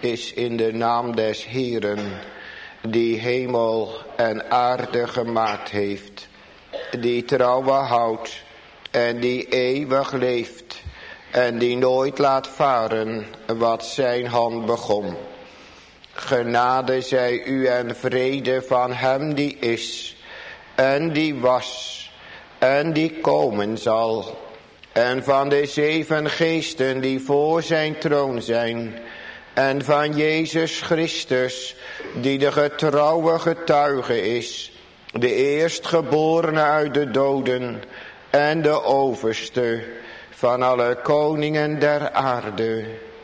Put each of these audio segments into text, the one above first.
is in de naam des Heeren, die hemel en aarde gemaakt heeft, die trouwe houdt en die eeuwig leeft en die nooit laat varen wat zijn hand begon. Genade zij u en vrede van hem die is en die was en die komen zal, en van de 7 geesten die voor zijn troon zijn, en van Jezus Christus, die de getrouwe getuige is, de eerstgeborene uit de doden en de overste van alle koningen der aarde.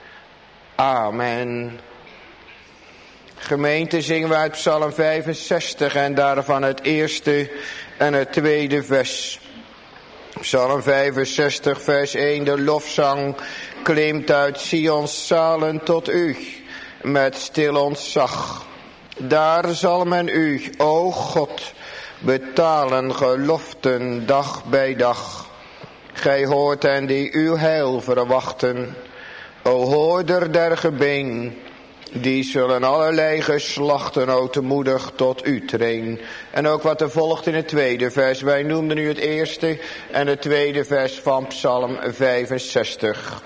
Amen. Gemeente, zingen we uit Psalm 65 en daarvan het eerste en het tweede vers. Psalm 65 vers 1, de lofzang klimt uit Sions zalen tot u met stil ontzag. Daar zal men u, o God, betalen geloften dag bij dag. Gij hoort hen die uw heil verwachten, o hoorder der gebeen. Die zullen allerlei geslachten ootmoedig tot u treden. En ook wat er volgt in het tweede vers. Wij noemden nu het eerste en het tweede vers van Psalm 65.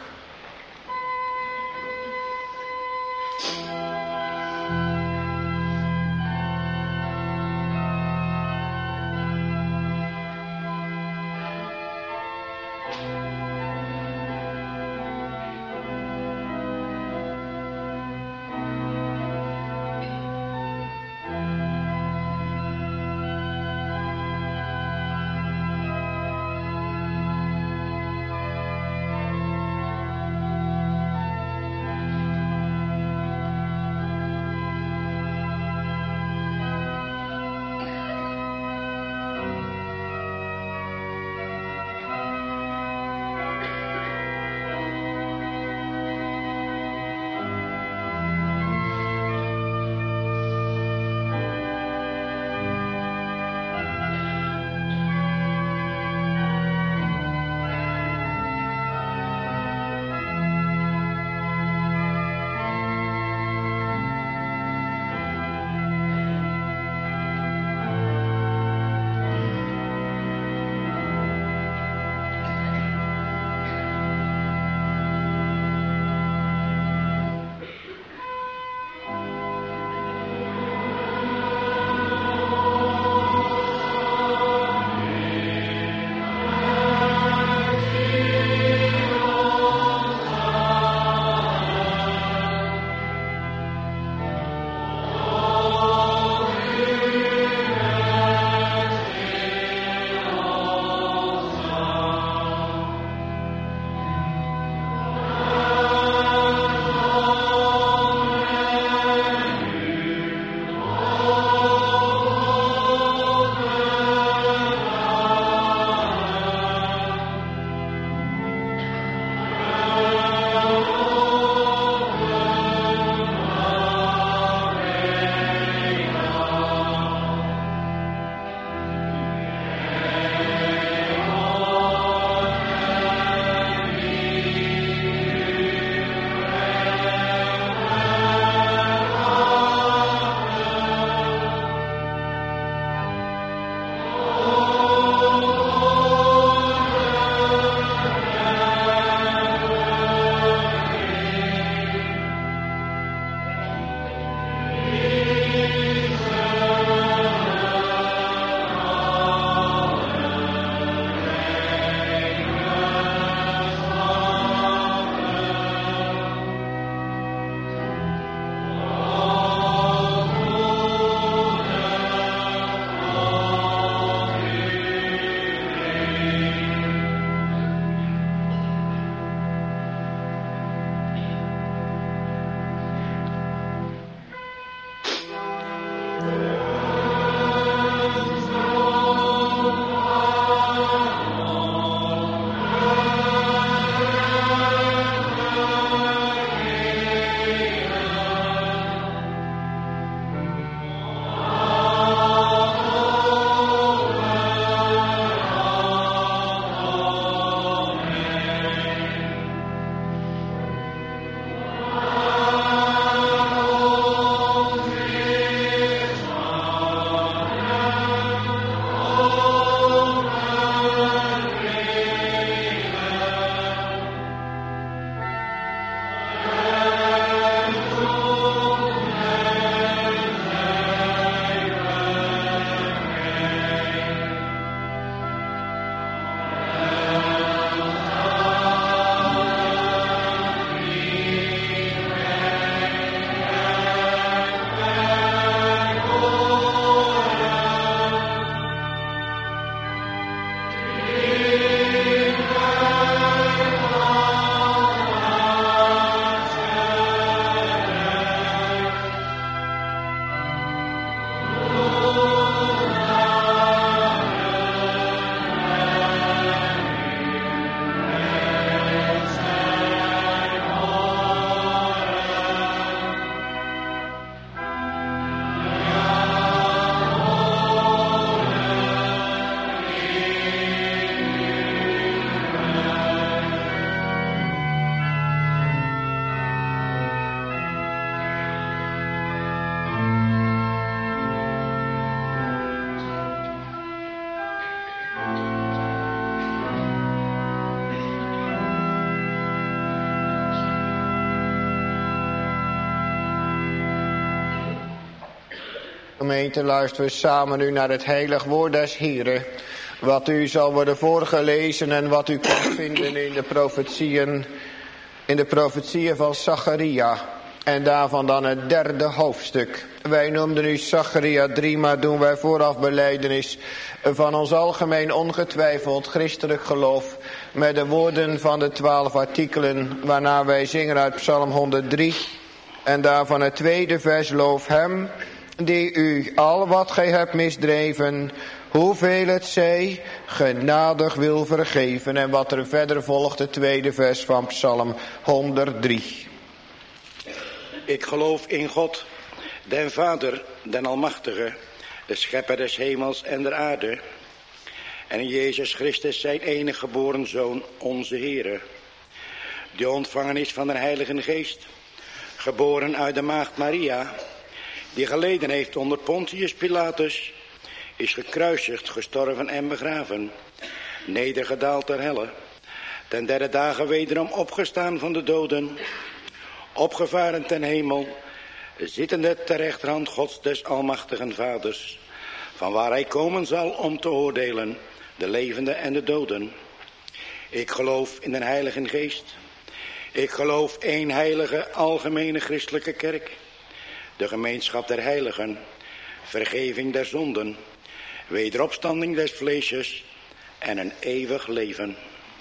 Gemeente, luisteren we samen nu naar het heilig woord des Heren. Wat u zal worden voorgelezen en wat u kunt vinden in de profetieën van Zacharia. En daarvan dan het 3e hoofdstuk. Wij noemden u Zacharia 3, maar doen wij vooraf belijdenis van ons algemeen ongetwijfeld christelijk geloof. Met de woorden van de 12 artikelen, waarna wij zingen uit Psalm 103. En daarvan het 2e vers, loof hem die u al wat gij hebt misdreven, hoeveel het zij, genadig wil vergeven. En wat er verder volgt, het 2e vers van Psalm 103. Ik geloof in God, den Vader, den Almachtige, de schepper des hemels en der aarde, en in Jezus Christus zijn enige geboren Zoon, onze Heere, die ontvangen is van de Heilige Geest, geboren uit de maagd Maria, die geleden heeft onder Pontius Pilatus, is gekruisigd, gestorven en begraven, nedergedaald ter helle, ten 3e dagen wederom opgestaan van de doden, opgevaren ten hemel, zittende ter rechterhand Gods des almachtigen Vaders, van waar hij komen zal om te oordelen de levenden en de doden. Ik geloof in de Heilige Geest. Ik geloof één heilige algemene christelijke kerk, de gemeenschap der heiligen, vergeving der zonden, wederopstanding des vleesjes en een eeuwig leven.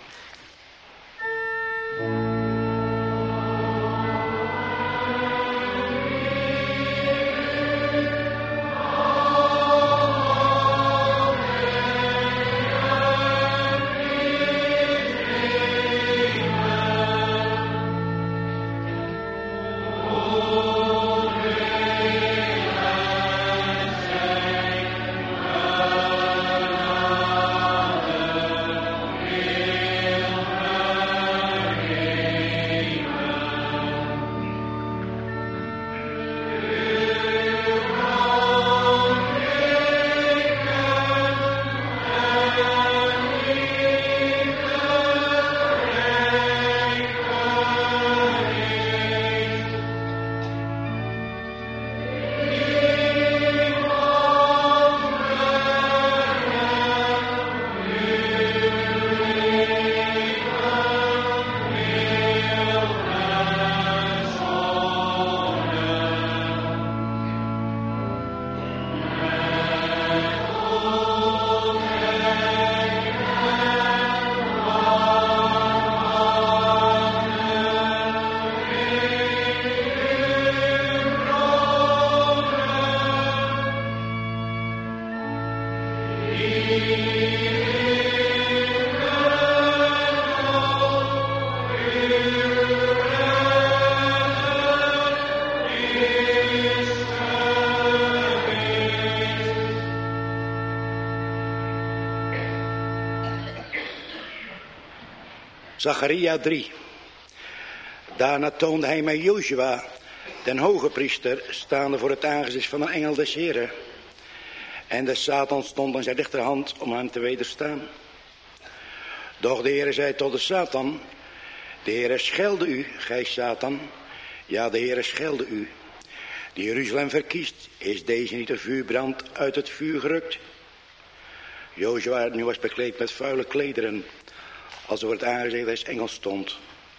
Zacharia 3. Daarna toonde hij mij Jozua, den hoge priester, staande voor het aangezicht van een engel des Heren. En de Satan stond aan zijn rechterhand om hem te wederstaan. Doch de Heere zei tot de Satan: de Heere schelde u, gij Satan. Ja, de Heere schelde u. Die Jeruzalem verkiest, is deze niet de vuurbrand uit het vuur gerukt? Jozua nu was bekleed met vuile klederen, als er voor het aangezicht des engels stond.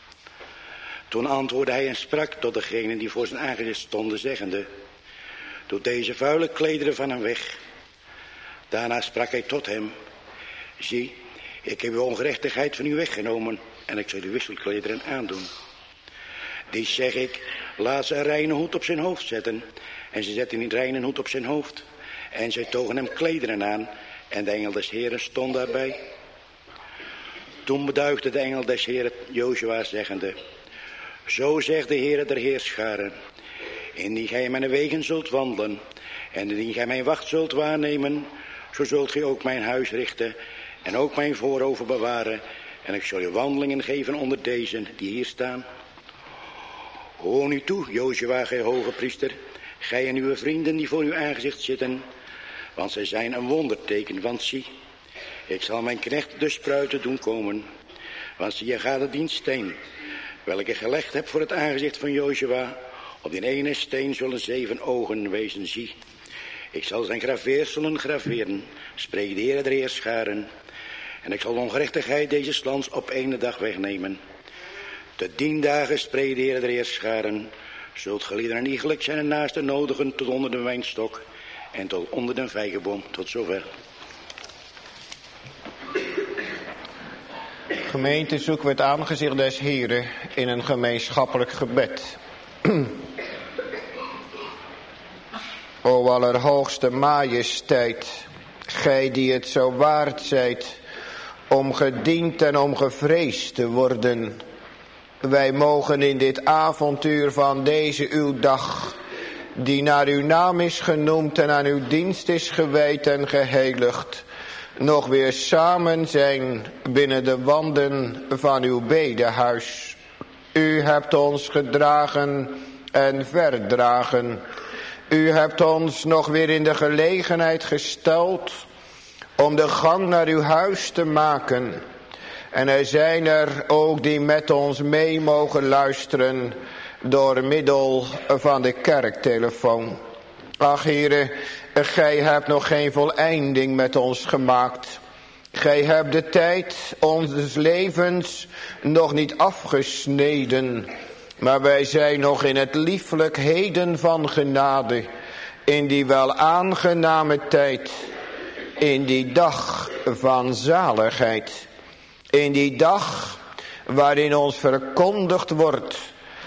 Toen antwoordde hij en sprak tot degenen die voor zijn aangezicht stonden, zeggende: doe deze vuile klederen van hem weg. Daarna sprak hij tot hem: zie, ik heb uw ongerechtigheid van u weggenomen en ik zal u wisselklederen aandoen. Die zeg ik, laat ze een reine hoed op zijn hoofd zetten. En ze zetten een reine hoed op zijn hoofd. En zij togen hem klederen aan en de engel des Heren stond daarbij. Toen beduigde de engel des Heren Jozua zeggende: zo zegt de Heere der Heerscharen, indien gij mijn wegen zult wandelen en indien gij mijn wacht zult waarnemen, zo zult gij ook mijn huis richten en ook mijn voorhoven bewaren, en ik zal je wandelingen geven onder deze die hier staan. Hoor nu toe, Jozua, gij hoge priester, gij en uw vrienden die voor uw aangezicht zitten, want zij zijn een wonderteken, want zie, ik zal mijn knecht de spruiten doen komen. Want zie, je gaat het die steen, welke ik gelegd heb voor het aangezicht van Jozua, op die ene steen zullen 7 ogen wezen, zie. Ik zal zijn graveerselen graveren, spreekt de Heer der Heerscharen. En ik zal de ongerechtigheid deze lands op 1 dag wegnemen. Te 10 dagen, spreekt de Heer der Heerscharen, zult gelieden en iegelijk zijn en naaste nodigen tot onder de wijnstok en tot onder de vijgenboom. Tot zover. Gemeente, zoeken we het aangezicht des Heren in een gemeenschappelijk gebed. O allerhoogste majesteit, gij die het zo waard zijt om gediend en om gevreesd te worden. Wij mogen in dit avontuur van deze uw dag, die naar uw naam is genoemd en aan uw dienst is gewijd en geheiligd, nog weer samen zijn binnen de wanden van uw bedehuis. U hebt ons gedragen en verdragen. U hebt ons nog weer in de gelegenheid gesteld om de gang naar uw huis te maken. En er zijn er ook die met ons mee mogen luisteren door middel van de kerktelefoon. Ach, Heere, gij hebt nog geen voleinding met ons gemaakt. Gij hebt de tijd ons levens nog niet afgesneden. Maar wij zijn nog in het lieflijk heden van genade. In die wel aangename tijd. In die dag van zaligheid. In die dag waarin ons verkondigd wordt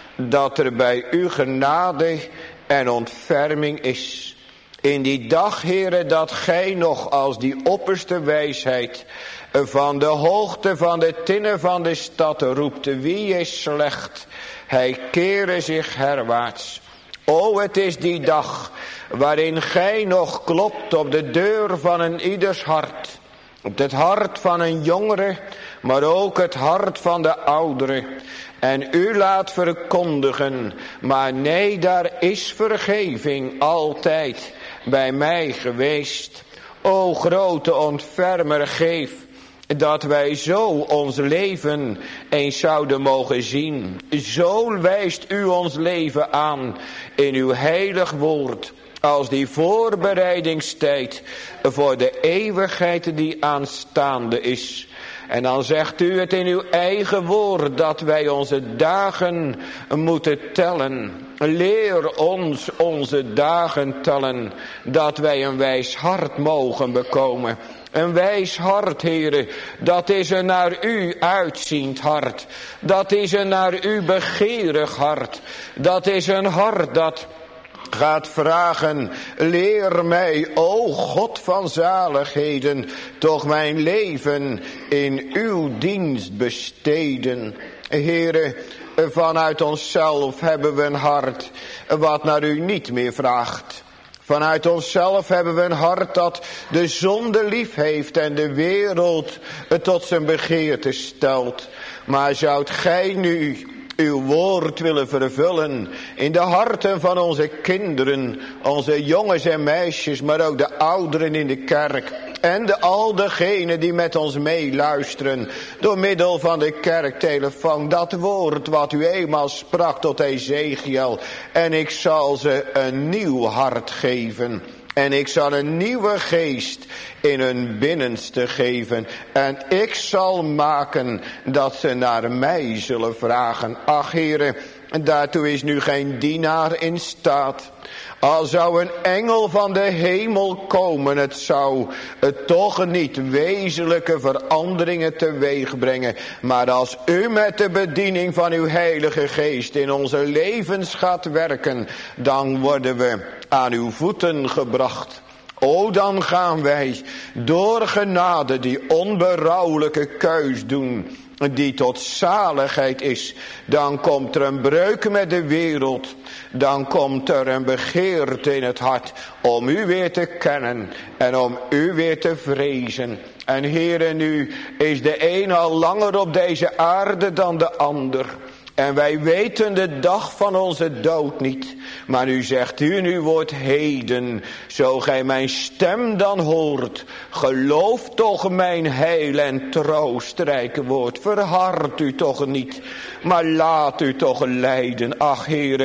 dat er bij u genade en ontferming is. In die dag, Heere, dat gij nog als die opperste wijsheid van de hoogte van de tinnen van de stad roept: wie is slecht? Hij kere zich herwaarts. O, het is die dag waarin gij nog klopt op de deur van een ieders hart. Op het hart van een jongere, maar ook het hart van de oudere. En u laat verkondigen, maar nee, daar is vergeving altijd bij mij geweest. O grote ontfermer, geef dat wij zo ons leven eens zouden mogen zien. Zo wijst u ons leven aan in uw heilig woord, als die voorbereidingstijd voor de eeuwigheid die aanstaande is. En dan zegt u het in uw eigen woord dat wij onze dagen moeten tellen. Leer ons onze dagen tellen, dat wij een wijs hart mogen bekomen. Een wijs hart, Heere, dat is een naar u uitziend hart. Dat is een naar u begeerig hart. Dat is een hart dat gaat vragen: leer mij, o God van zaligheden, toch mijn leven in uw dienst besteden. Heere, vanuit onszelf hebben we een hart wat naar u niet meer vraagt. Vanuit onszelf hebben we een hart dat de zonde lief heeft en de wereld tot zijn begeerte stelt. Maar zoudt gij nu uw woord willen vervullen in de harten van onze kinderen, onze jongens en meisjes, maar ook de ouderen in de kerk en al degenen die met ons meeluisteren door middel van de kerktelefoon, dat woord wat u eenmaal sprak tot Ezekiel: en ik zal ze een nieuw hart geven. En ik zal een nieuwe geest in hun binnenste geven. En ik zal maken dat ze naar mij zullen vragen. Ach, Heere, daartoe is nu geen dienaar in staat. Al zou een engel van de hemel komen, het zou toch niet wezenlijke veranderingen teweeg brengen. Maar als u met de bediening van uw Heilige Geest in onze levens gaat werken, dan worden we aan uw voeten gebracht. O, dan gaan wij door genade die onberouwelijke keus doen, die tot zaligheid is. Dan komt er een breuk met de wereld. Dan komt er een begeerte in het hart om u weer te kennen en om u weer te vrezen. En Heere, nu is de een al langer op deze aarde dan de ander. En wij weten de dag van onze dood niet. Maar nu zegt u in uw woord: heden, zo gij mijn stem dan hoort, geloof toch mijn heil en troostrijke woord. Verhard u toch niet, maar laat u toch leiden. Ach, Heere,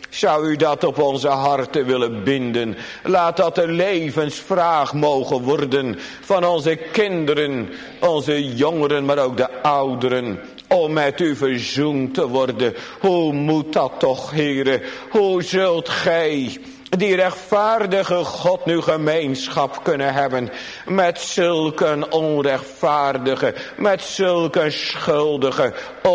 Zou u dat op onze harten willen binden? Laat dat de levensvraag mogen worden van onze kinderen, onze jongeren, maar ook de ouderen. Om met u verzoend te worden. Hoe moet dat toch, Heere? Hoe zult gij, die rechtvaardige God, nu gemeenschap kunnen hebben met zulke onrechtvaardige, met zulke schuldige,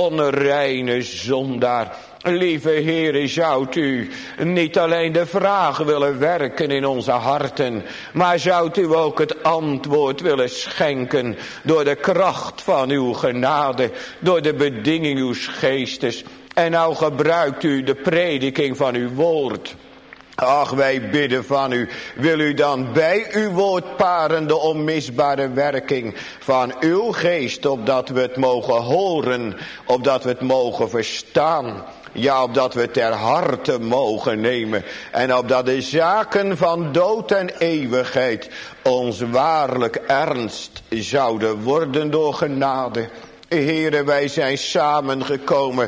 onreine zondaar? Lieve Heere, zoudt u niet alleen de vraag willen werken in onze harten, maar zoudt u ook het antwoord willen schenken door de kracht van uw genade, door de bediening uw geestes. En nou gebruikt u de prediking van uw woord. Ach, wij bidden van u, wil u dan bij uw woord paren de onmisbare werking van uw geest, opdat we het mogen horen, opdat we het mogen verstaan. Ja, opdat we het ter harte mogen nemen. En opdat de zaken van dood en eeuwigheid ons waarlijk ernst zouden worden door genade. Heere, wij zijn samengekomen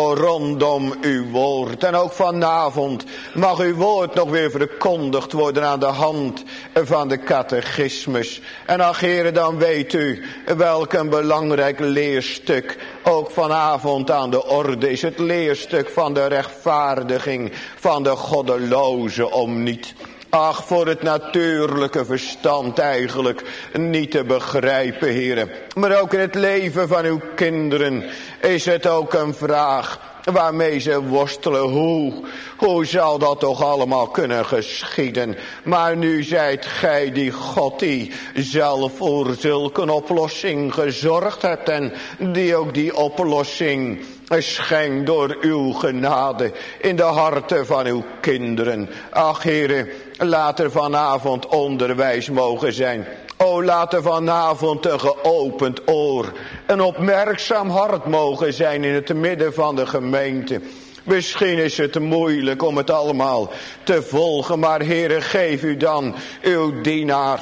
rondom uw woord. En ook vanavond mag uw woord nog weer verkondigd worden aan de hand van de catechismus. En ach, Heere, dan weet u welk een belangrijk leerstuk ook vanavond aan de orde is. Het leerstuk van de rechtvaardiging van de goddeloze om niet. Ach, voor het natuurlijke verstand eigenlijk niet te begrijpen, heren. Maar ook in het leven van uw kinderen is het ook een vraag waarmee ze worstelen. Hoe zal dat toch allemaal kunnen geschieden? Maar nu zijt gij die God die zelf voor zulke oplossing gezorgd hebt. En die ook die oplossing schenkt door uw genade in de harten van uw kinderen. Ach, heren, laat er vanavond onderwijs mogen zijn. O, laat er vanavond een geopend oor, een opmerkzaam hart mogen zijn in het midden van de gemeente. Misschien is het moeilijk om het allemaal te volgen, maar Heere, geef u dan uw dienaar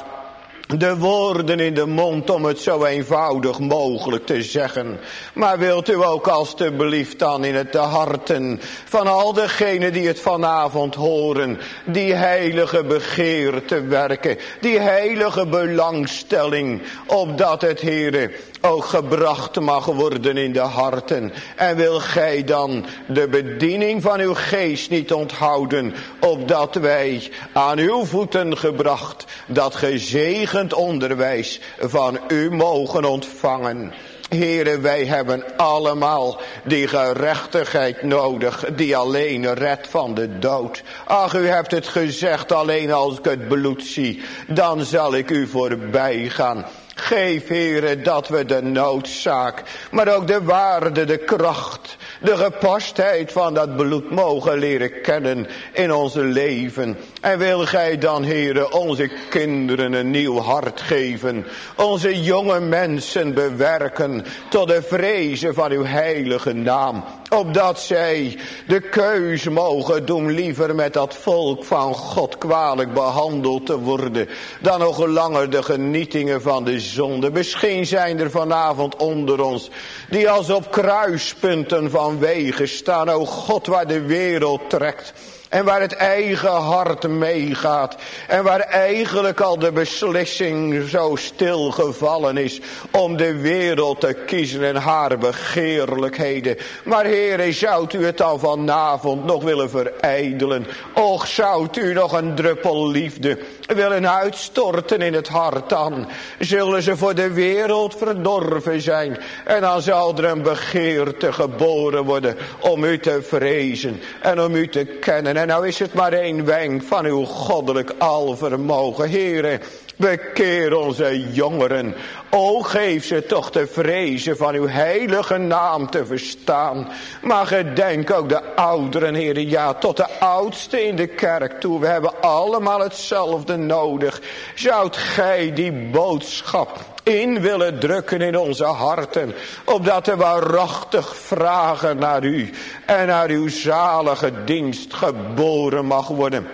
de woorden in de mond om het zo eenvoudig mogelijk te zeggen. Maar wilt u ook alstublieft dan in het de harten van al degenen die het vanavond horen, die heilige begeerte werken, die heilige belangstelling, opdat het, Heere, ook gebracht mag worden in de harten. En wil gij dan de bediening van uw geest niet onthouden, opdat wij aan uw voeten gebracht dat gezegend onderwijs van u mogen ontvangen. Heren, wij hebben allemaal die gerechtigheid nodig, die alleen redt van de dood. Ach, u hebt het gezegd, alleen als ik het bloed zie, dan zal ik u voorbij gaan. Geef, Heere, dat we de noodzaak, maar ook de waarde, de kracht, de gepastheid van dat bloed mogen leren kennen in ons leven. En wil gij dan, Heere, onze kinderen een nieuw hart geven, onze jonge mensen bewerken tot de vrezen van uw heilige naam, opdat zij de keus mogen doen liever met dat volk van God kwalijk behandeld te worden, dan nog langer de genietingen van de zonde. Misschien zijn er vanavond onder ons die als op kruispunten van wegen staan, o God, waar de wereld trekt en waar het eigen hart meegaat en waar eigenlijk al de beslissing zo stilgevallen is om de wereld te kiezen en haar begeerlijkheden. Maar Heere, zoudt u het dan vanavond nog willen verijdelen? Och, zoudt u nog een druppel liefde willen uitstorten in het hart dan? Zullen ze voor de wereld verdorven zijn en dan zal er een begeerte geboren worden om u te vrezen en om u te kennen. En nou is het maar één wenk van uw goddelijk alvermogen. Heere, bekeer onze jongeren. O, geef ze toch de vrezen van uw heilige naam te verstaan. Maar gedenk ook de ouderen, Heere, ja, tot de oudste in de kerk toe. We hebben allemaal hetzelfde nodig. Zoudt gij die boodschap in willen drukken in onze harten, opdat er waarachtig vragen naar u en naar uw zalige dienst geboren mag worden.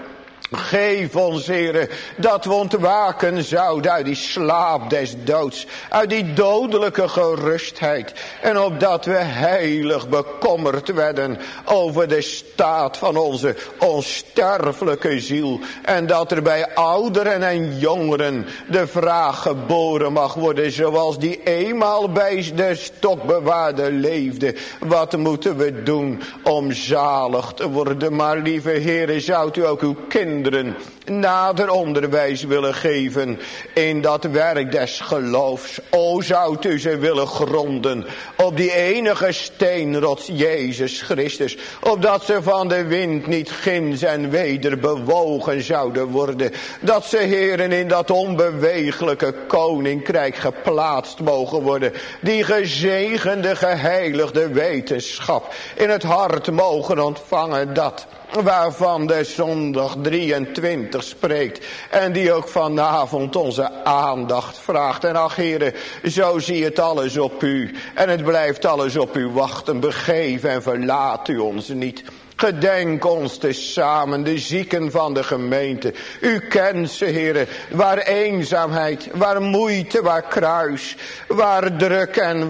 Geef ons, Heere, dat we ontwaken zouden uit die slaap des doods, uit die dodelijke gerustheid. En opdat we heilig bekommerd werden over de staat van onze onsterfelijke ziel. En dat er bij ouderen en jongeren de vraag geboren mag worden, zoals die eenmaal bij de stokbewaarder leefde. Wat moeten we doen om zalig te worden? Maar lieve Heere, zoudt u ook uw kinderen nader onderwijs willen geven in dat werk des geloofs. O, zoudt u ze willen gronden op die enige steenrots Jezus Christus, opdat ze van de wind niet ginds en weder bewogen zouden worden. Dat ze, heren, in dat onbewegelijke koninkrijk geplaatst mogen worden. Die gezegende, geheiligde wetenschap in het hart mogen ontvangen, dat waarvan de zondag 23 spreekt. En die ook vanavond onze aandacht vraagt. En ach, Heere, zo zie het alles op u. En het blijft alles op u wachten. Begeef en verlaat u ons niet. Gedenk ons tezamen, de zieken van de gemeente. U kent ze, Heere, waar eenzaamheid, waar moeite, waar kruis, waar druk en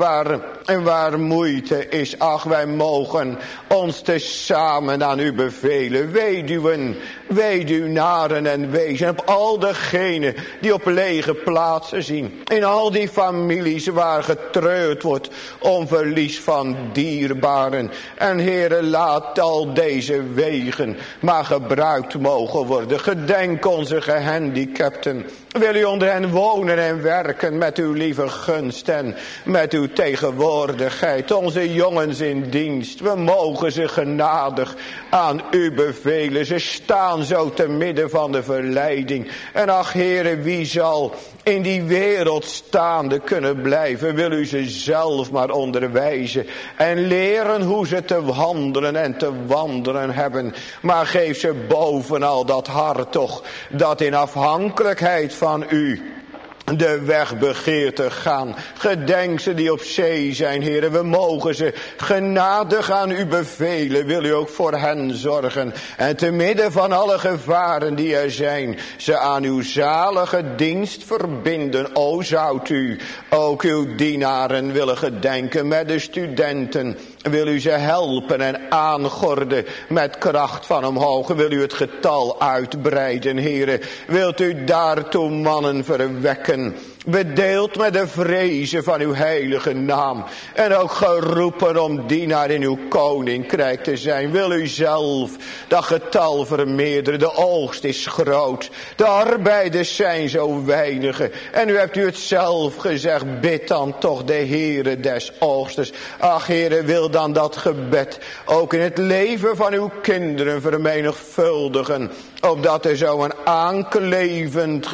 waar moeite is. Ach, wij mogen ons tezamen aan u bevelen. Weduwen, weduwnaren en wezen. Op al degenen die op lege plaatsen zien. In al die families waar getreurd wordt om verlies van dierbaren. En Heere, laat al deze wegen maar gebruikt mogen worden. Gedenk onze gehandicapten. Wil u onder hen wonen en werken met uw lieve gunst en met uw tegenwoordigheid. Onze jongens in dienst, we mogen ze genadig aan u bevelen. Ze staan zo te midden van de verleiding. En ach, Heere, wie zal in die wereld staande kunnen blijven? Wil u ze zelf maar onderwijzen en leren hoe ze te handelen en te wandelen hebben. Maar geef ze bovenal dat hart toch, dat in afhankelijkheid van u de weg begeert te gaan. Gedenk ze die op zee zijn, Heere. We mogen ze genadig aan u bevelen. Wil u ook voor hen zorgen. En te midden van alle gevaren die er zijn, ze aan uw zalige dienst verbinden. O, zoudt u ook uw dienaren willen gedenken met de studenten. Wil u ze helpen en aangorden met kracht van omhoog. Wil u het getal uitbreiden, Heere. Wilt u daartoe mannen verwekken. Bedeeld met de vrezen van uw heilige naam. En ook geroepen om dienaar in uw koninkrijk te zijn. Wil u zelf dat getal vermeerderen. De oogst is groot. De arbeiders zijn zo weinige. En u hebt het zelf gezegd. Bid dan toch de Heere des oogstes. Ach, Heere, wil dan dat gebed ook in het leven van uw kinderen vermenigvuldigen. Opdat er zo een aanklevend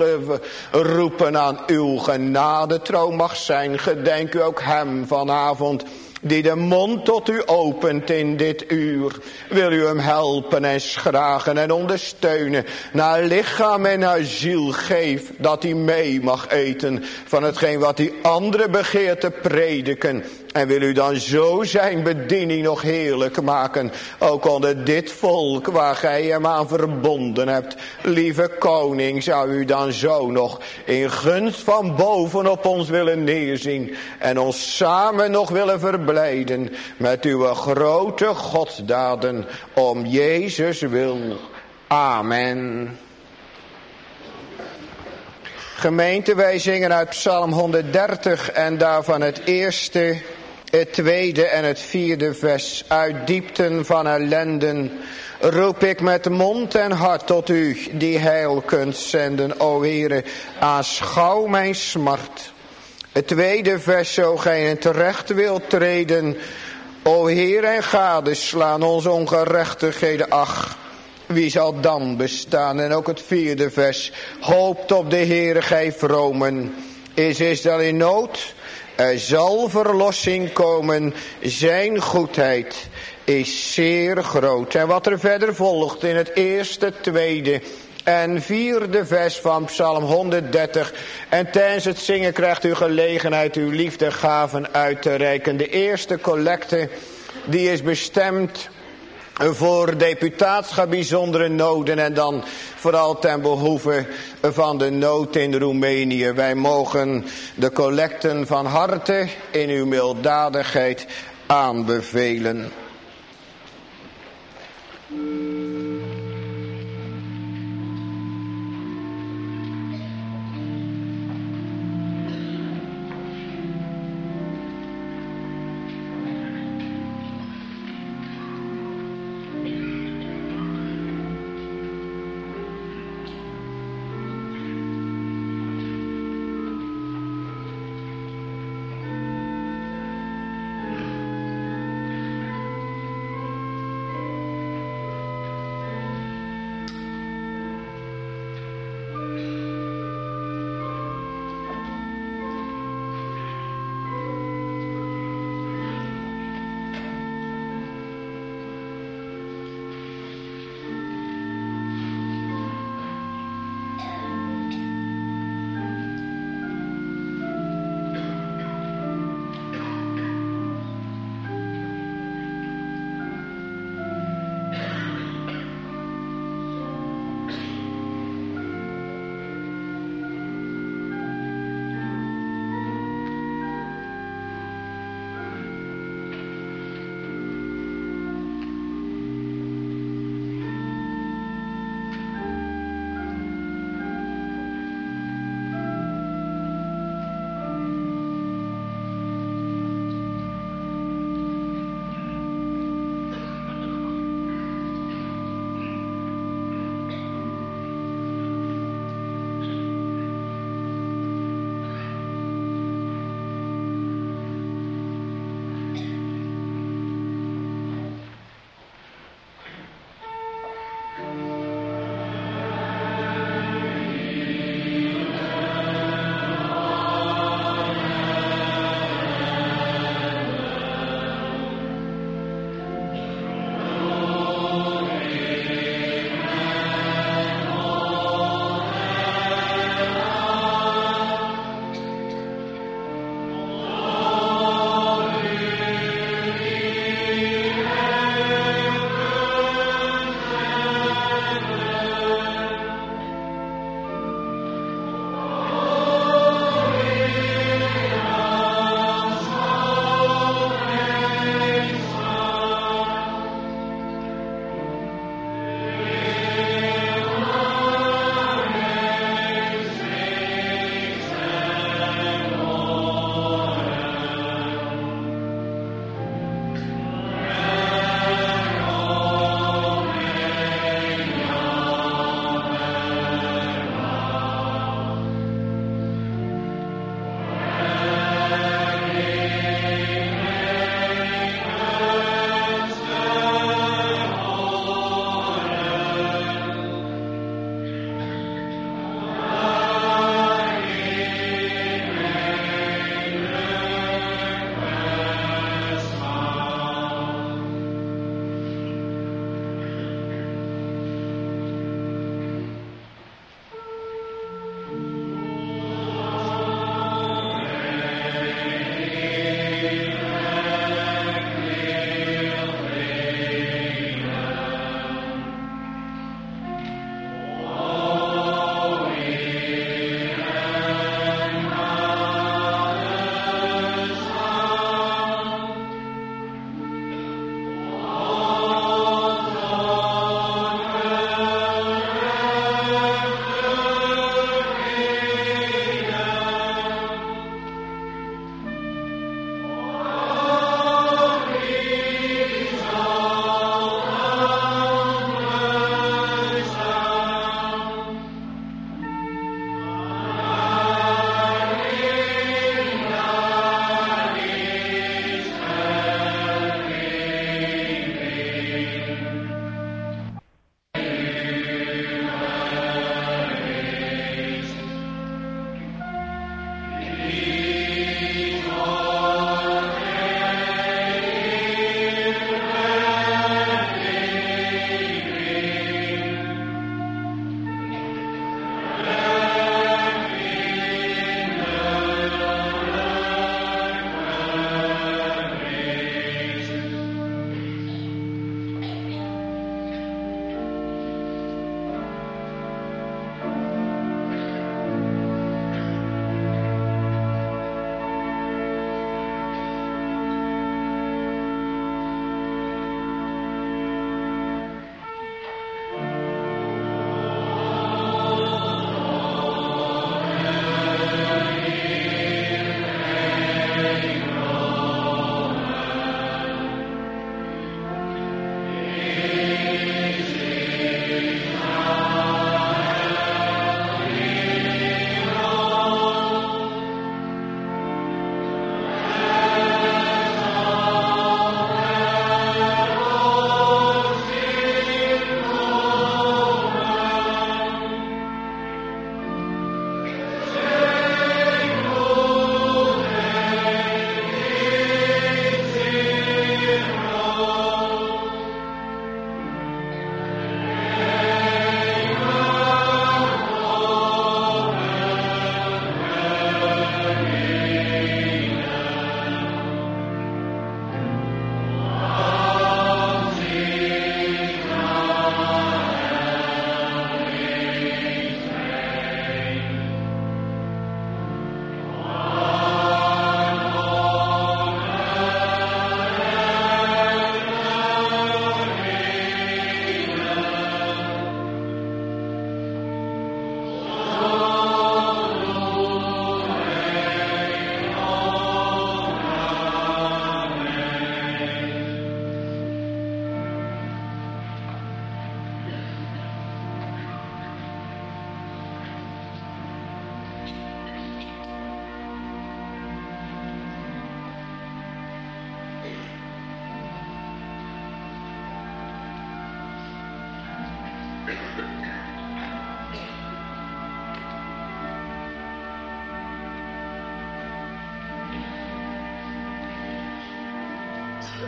roepen aan uw genadetroon mag zijn. Gedenk u ook hem vanavond die de mond tot u opent in dit uur. Wil u hem helpen en schragen en ondersteunen. Naar lichaam en naar ziel geef dat hij mee mag eten van hetgeen wat die andere begeert te prediken. En wil u dan zo zijn bediening nog heerlijk maken. Ook onder dit volk waar gij hem aan verbonden hebt. Lieve koning, zou u dan zo nog in gunst van boven op ons willen neerzien. En ons samen nog willen verblijden met uw grote godsdaden. Om Jezus wil. Amen. Gemeente, wij zingen uit Psalm 130 en daarvan het eerste, het tweede en het vierde vers. Uit diepten van ellenden roep ik met mond en hart tot u, die heil kunt zenden. O Heere, aanschouw mijn smart. Het tweede vers, zo gij in het recht wilt treden. O Heer, en gadeslaan onze ongerechtigheden. Ach, wie zal dan bestaan? En ook het vierde vers. Hoopt op de Heere, gij vromen. Is Israël in nood? Er zal verlossing komen. Zijn goedheid is zeer groot. En wat er verder volgt in het eerste, tweede en vierde vers van Psalm 130. En tijdens het zingen krijgt u gelegenheid uw liefdegaven uit te reiken. De eerste collecte die is bestemd voor deputaatschap bijzondere noden en dan vooral ten behoeve van de nood in Roemenië. Wij mogen de collecten van harte in uw milddadigheid aanbevelen.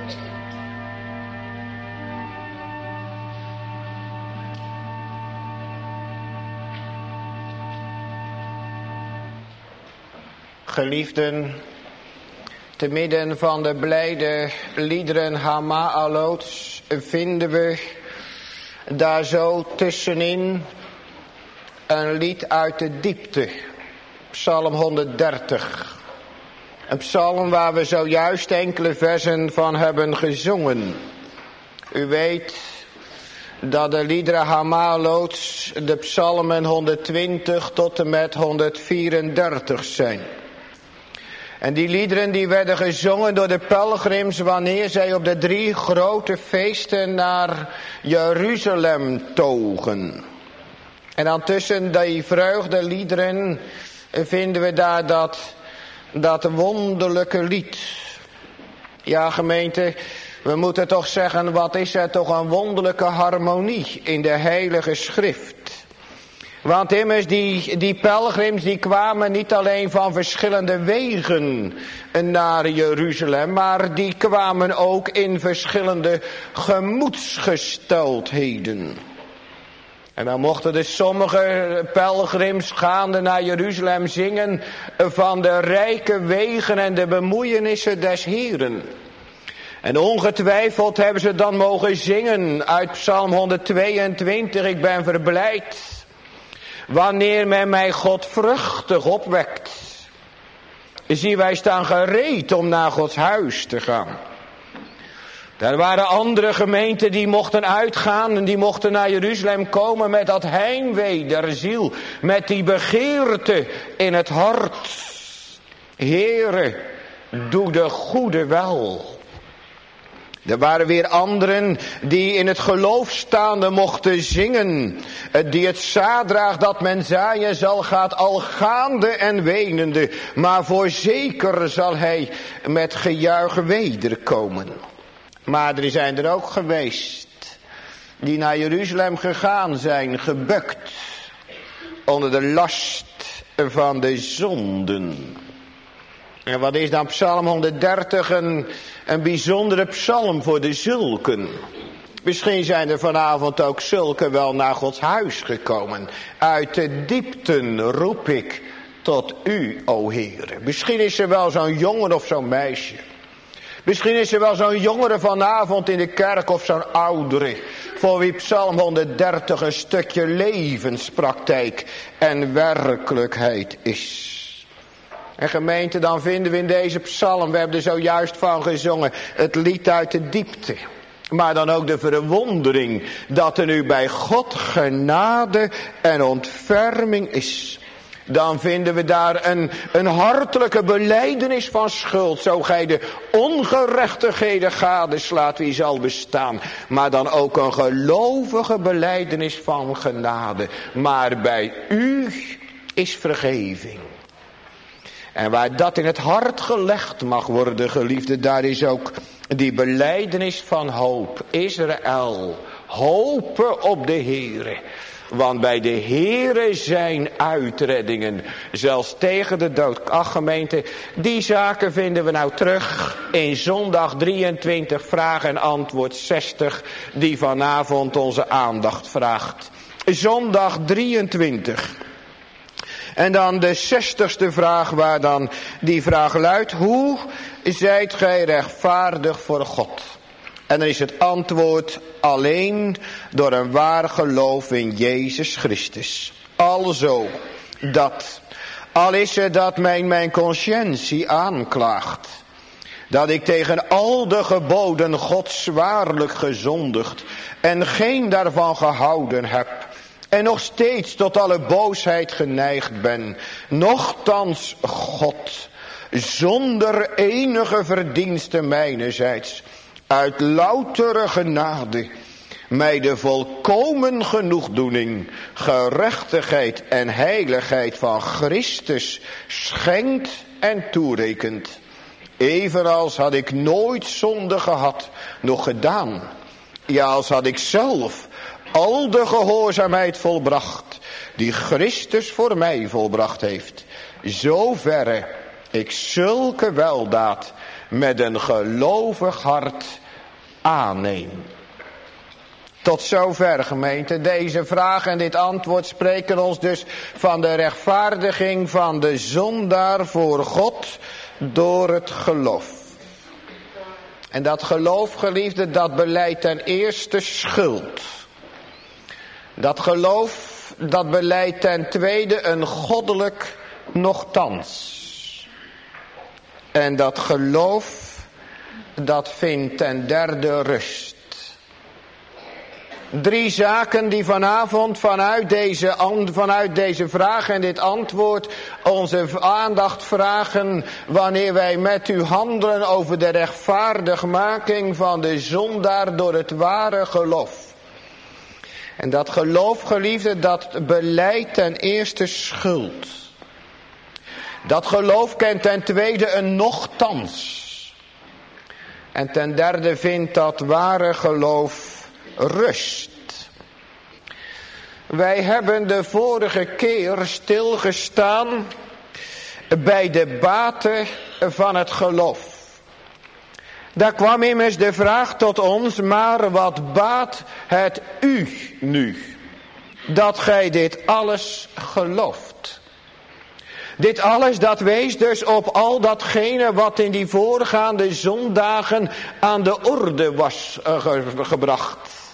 Geliefden, te midden van de blijde liederen Hama'alot vinden we daar zo tussenin een lied uit de diepte. Psalm 130. Een psalm waar we zojuist enkele versen van hebben gezongen. U weet dat de liederen Hama'alot de psalmen 120 tot en met 134 zijn. En die liederen die werden gezongen door de pelgrims wanneer zij op de 3 grote feesten naar Jeruzalem togen. En dan tussen die vreugdeliederen vinden we daar dat wonderlijke lied. Ja, gemeente, we moeten toch zeggen, wat is er toch een wonderlijke harmonie in de Heilige Schrift. Want immers die pelgrims die kwamen niet alleen van verschillende wegen naar Jeruzalem, maar die kwamen ook in verschillende gemoedsgesteldheden. En dan mochten dus sommige pelgrims gaande naar Jeruzalem zingen van de rijke wegen en de bemoeienissen des Heeren. En ongetwijfeld hebben ze dan mogen zingen uit Psalm 122, ik ben verblijd wanneer men mij godvruchtig opwekt. Zie, wij staan gereed om naar Gods huis te gaan. Er waren andere gemeenten die mochten uitgaan en die mochten naar Jeruzalem komen met dat heimwee der ziel. Met die begeerte in het hart. Heere, doe de goede wel. Er waren weer anderen die in het geloof staande mochten zingen. Die het zaaddraag dat men zaaien zal gaat al gaande en wenende. Maar voorzeker zal hij met gejuich wederkomen. Maar er zijn er ook geweest die naar Jeruzalem gegaan zijn, gebukt onder de last van de zonden. En wat is dan Psalm 130 een bijzondere psalm voor de zulken? Misschien zijn er vanavond ook zulken wel naar Gods huis gekomen. Uit de diepten roep ik tot u, o Heere. Misschien is er wel zo'n jongen of zo'n meisje. Misschien is er wel zo'n jongere vanavond in de kerk of zo'n oudere, voor wie Psalm 130 een stukje levenspraktijk en werkelijkheid is. En gemeente, dan vinden we in deze psalm, we hebben er zojuist van gezongen, het lied uit de diepte. Maar dan ook de verwondering dat er nu bij God genade en ontferming is. Dan vinden we daar een hartelijke belijdenis van schuld. Zo gij de ongerechtigheden gadeslaat, wie zal bestaan. Maar dan ook een gelovige belijdenis van genade. Maar bij u is vergeving. En waar dat in het hart gelegd mag worden, geliefde, daar is ook die belijdenis van hoop. Israël, hopen op de Heere. Want bij de Heere zijn uitreddingen, zelfs tegen de dood. Ach gemeente, die zaken vinden we nou terug in zondag 23, vraag en antwoord 60, die vanavond onze aandacht vraagt. Zondag 23. En dan de 60ste vraag, waar dan die vraag luidt: hoe zijt gij rechtvaardig voor God? En dan is het antwoord: alleen door een waar geloof in Jezus Christus. Alzo dat, al is het dat mijn conscientie aanklaagt, dat ik tegen al de geboden Gods zwaarlijk gezondigd en geen daarvan gehouden heb, en nog steeds tot alle boosheid geneigd ben, nochtans God, zonder enige verdienste mijnerzijds, uit loutere genade, mij de volkomen genoegdoening, gerechtigheid en heiligheid van Christus schenkt en toerekent. Evenals had ik nooit zonde gehad, nog gedaan. Ja, als had ik zelf al de gehoorzaamheid volbracht, die Christus voor mij volbracht heeft. Zoverre ik zulke weldaad met een gelovig hart aanneem. Tot zover, gemeente. Deze vraag en dit antwoord spreken ons dus van de rechtvaardiging van de zondaar voor God door het geloof. En dat geloof, geliefde, dat beleidt ten eerste schuld. Dat geloof, dat beleidt ten tweede een goddelijk nochtans. En dat geloof, dat vindt ten derde rust. 3 zaken die vanavond vanuit deze vraag en dit antwoord onze aandacht vragen wanneer wij met u handelen over de rechtvaardigmaking van de zondaar door het ware geloof. En dat geloof, geliefde, dat beleidt ten eerste schuld. Dat geloof kent ten tweede een nochtans. En ten derde vindt dat ware geloof rust. Wij hebben de vorige keer stilgestaan bij de baten van het geloof. Daar kwam immers de vraag tot ons, maar wat baat het u nu, dat gij dit alles gelooft? Dit alles, dat wees dus op al datgene wat in die voorgaande zondagen aan de orde was gebracht.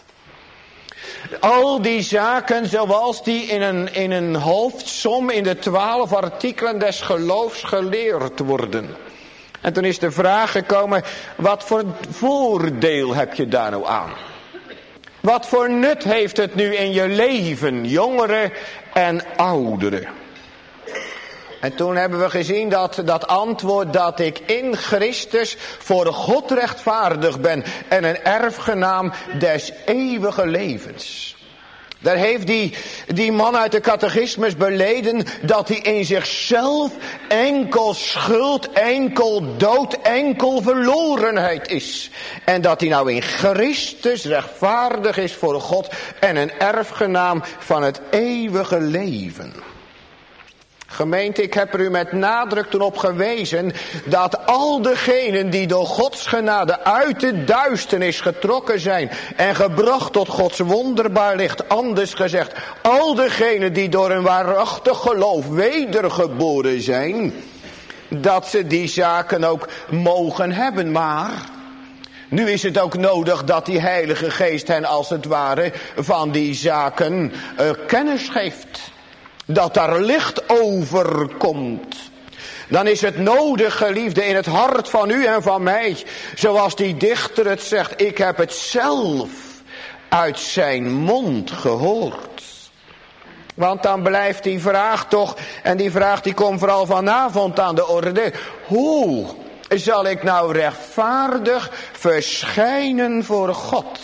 Al die zaken zoals die in een hoofdsom in de 12 artikelen des geloofs geleerd worden. En toen is de vraag gekomen, wat voor voordeel heb je daar nou aan? Wat voor nut heeft het nu in je leven, jongeren en ouderen? En toen hebben we gezien dat antwoord dat ik in Christus voor God rechtvaardig ben en een erfgenaam des eeuwige levens. Daar heeft die man uit de catechismus beleden dat hij in zichzelf enkel schuld, enkel dood, enkel verlorenheid is. En dat hij nou in Christus rechtvaardig is voor God en een erfgenaam van het eeuwige leven. Gemeente, ik heb er u met nadruk toen op gewezen dat al degenen die door Gods genade uit de duisternis getrokken zijn en gebracht tot Gods wonderbaar licht, anders gezegd, al degenen die door een waarachtig geloof wedergeboren zijn, dat ze die zaken ook mogen hebben. Maar nu is het ook nodig dat die Heilige Geest hen als het ware van die zaken kennis geeft. Dat daar licht over komt. Dan is het nodig, geliefde, in het hart van u en van mij. Zoals die dichter het zegt. Ik heb het zelf uit zijn mond gehoord. Want dan blijft die vraag toch. En die vraag die komt vooral vanavond aan de orde. Hoe zal ik nou rechtvaardig verschijnen voor God?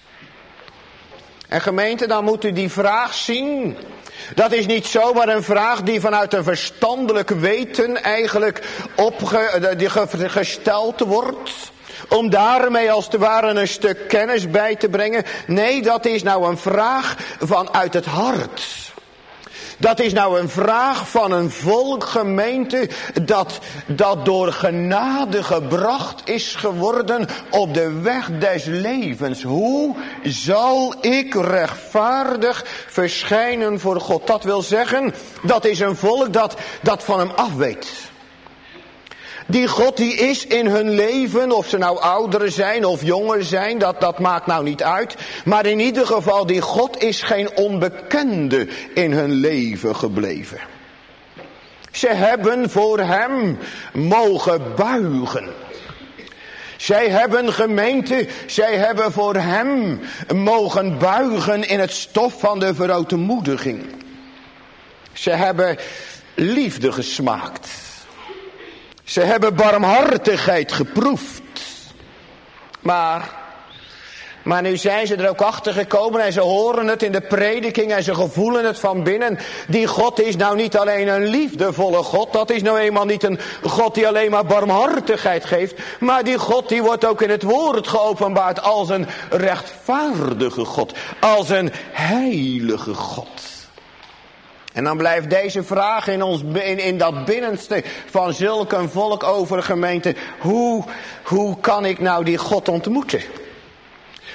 En gemeente, dan moet u die vraag zien. Dat is niet zomaar een vraag die vanuit een verstandelijk weten eigenlijk gesteld wordt. Om daarmee als het ware een stuk kennis bij te brengen. Nee, dat is nou een vraag vanuit het hart. Dat is nou een vraag van een volk, gemeente, dat door genade gebracht is geworden op de weg des levens. Hoe zal ik rechtvaardig verschijnen voor God? Dat wil zeggen, dat is een volk dat van hem af weet. Die God die is in hun leven, of ze nou ouderen zijn of jonger zijn, dat maakt nou niet uit. Maar in ieder geval, die God is geen onbekende in hun leven gebleven. Ze hebben voor hem mogen buigen. Zij hebben, gemeente, zij hebben voor hem mogen buigen in het stof van de verootmoediging. Ze hebben liefde gesmaakt. Ze hebben barmhartigheid geproefd. Maar nu zijn ze er ook achter gekomen en ze horen het in de prediking en ze gevoelen het van binnen. Die God is nou niet alleen een liefdevolle God. Dat is nou eenmaal niet een God die alleen maar barmhartigheid geeft. Maar die God die wordt ook in het woord geopenbaard als een rechtvaardige God. Als een heilige God. En dan blijft deze vraag in dat binnenste van zulk een volk over, gemeente. Hoe kan ik nou die God ontmoeten?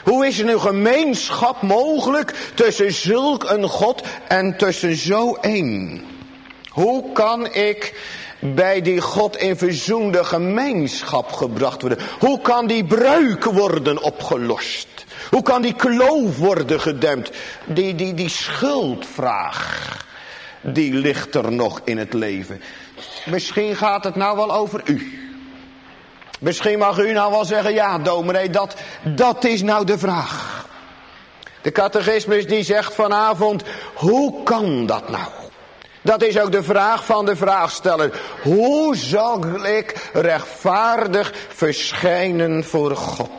Hoe is er nu gemeenschap mogelijk tussen zulk een God en tussen zo één? Hoe kan ik bij die God in verzoende gemeenschap gebracht worden? Hoe kan die breuk worden opgelost? Hoe kan die kloof worden gedempt? Die schuldvraag, die ligt er nog in het leven. Misschien gaat het nou wel over u. Misschien mag u nou wel zeggen, ja dominee, dat is nou de vraag. De catechismus die zegt vanavond, hoe kan dat nou? Dat is ook de vraag van de vraagsteller. Hoe zal ik rechtvaardig verschijnen voor God?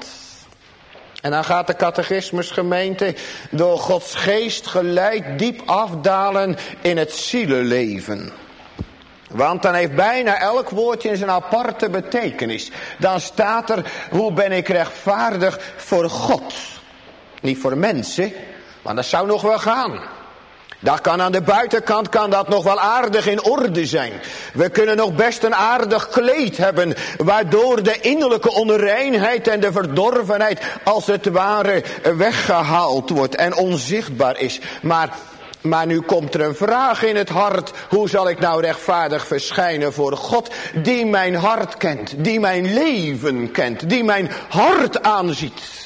En dan gaat de catechismusgemeente door Gods geest geleid diep afdalen in het zielenleven. Want dan heeft bijna elk woordje zijn aparte betekenis. Dan staat er, hoe ben ik rechtvaardig voor God? Niet voor mensen, want dat zou nog wel gaan. Dat kan aan de buitenkant kan dat nog wel aardig in orde zijn. We kunnen nog best een aardig kleed hebben, waardoor de innerlijke onreinheid en de verdorvenheid als het ware weggehaald wordt en onzichtbaar is. Maar nu komt er een vraag in het hart. Hoe zal ik nou rechtvaardig verschijnen voor God die mijn hart kent, die mijn leven kent, die mijn hart aanziet?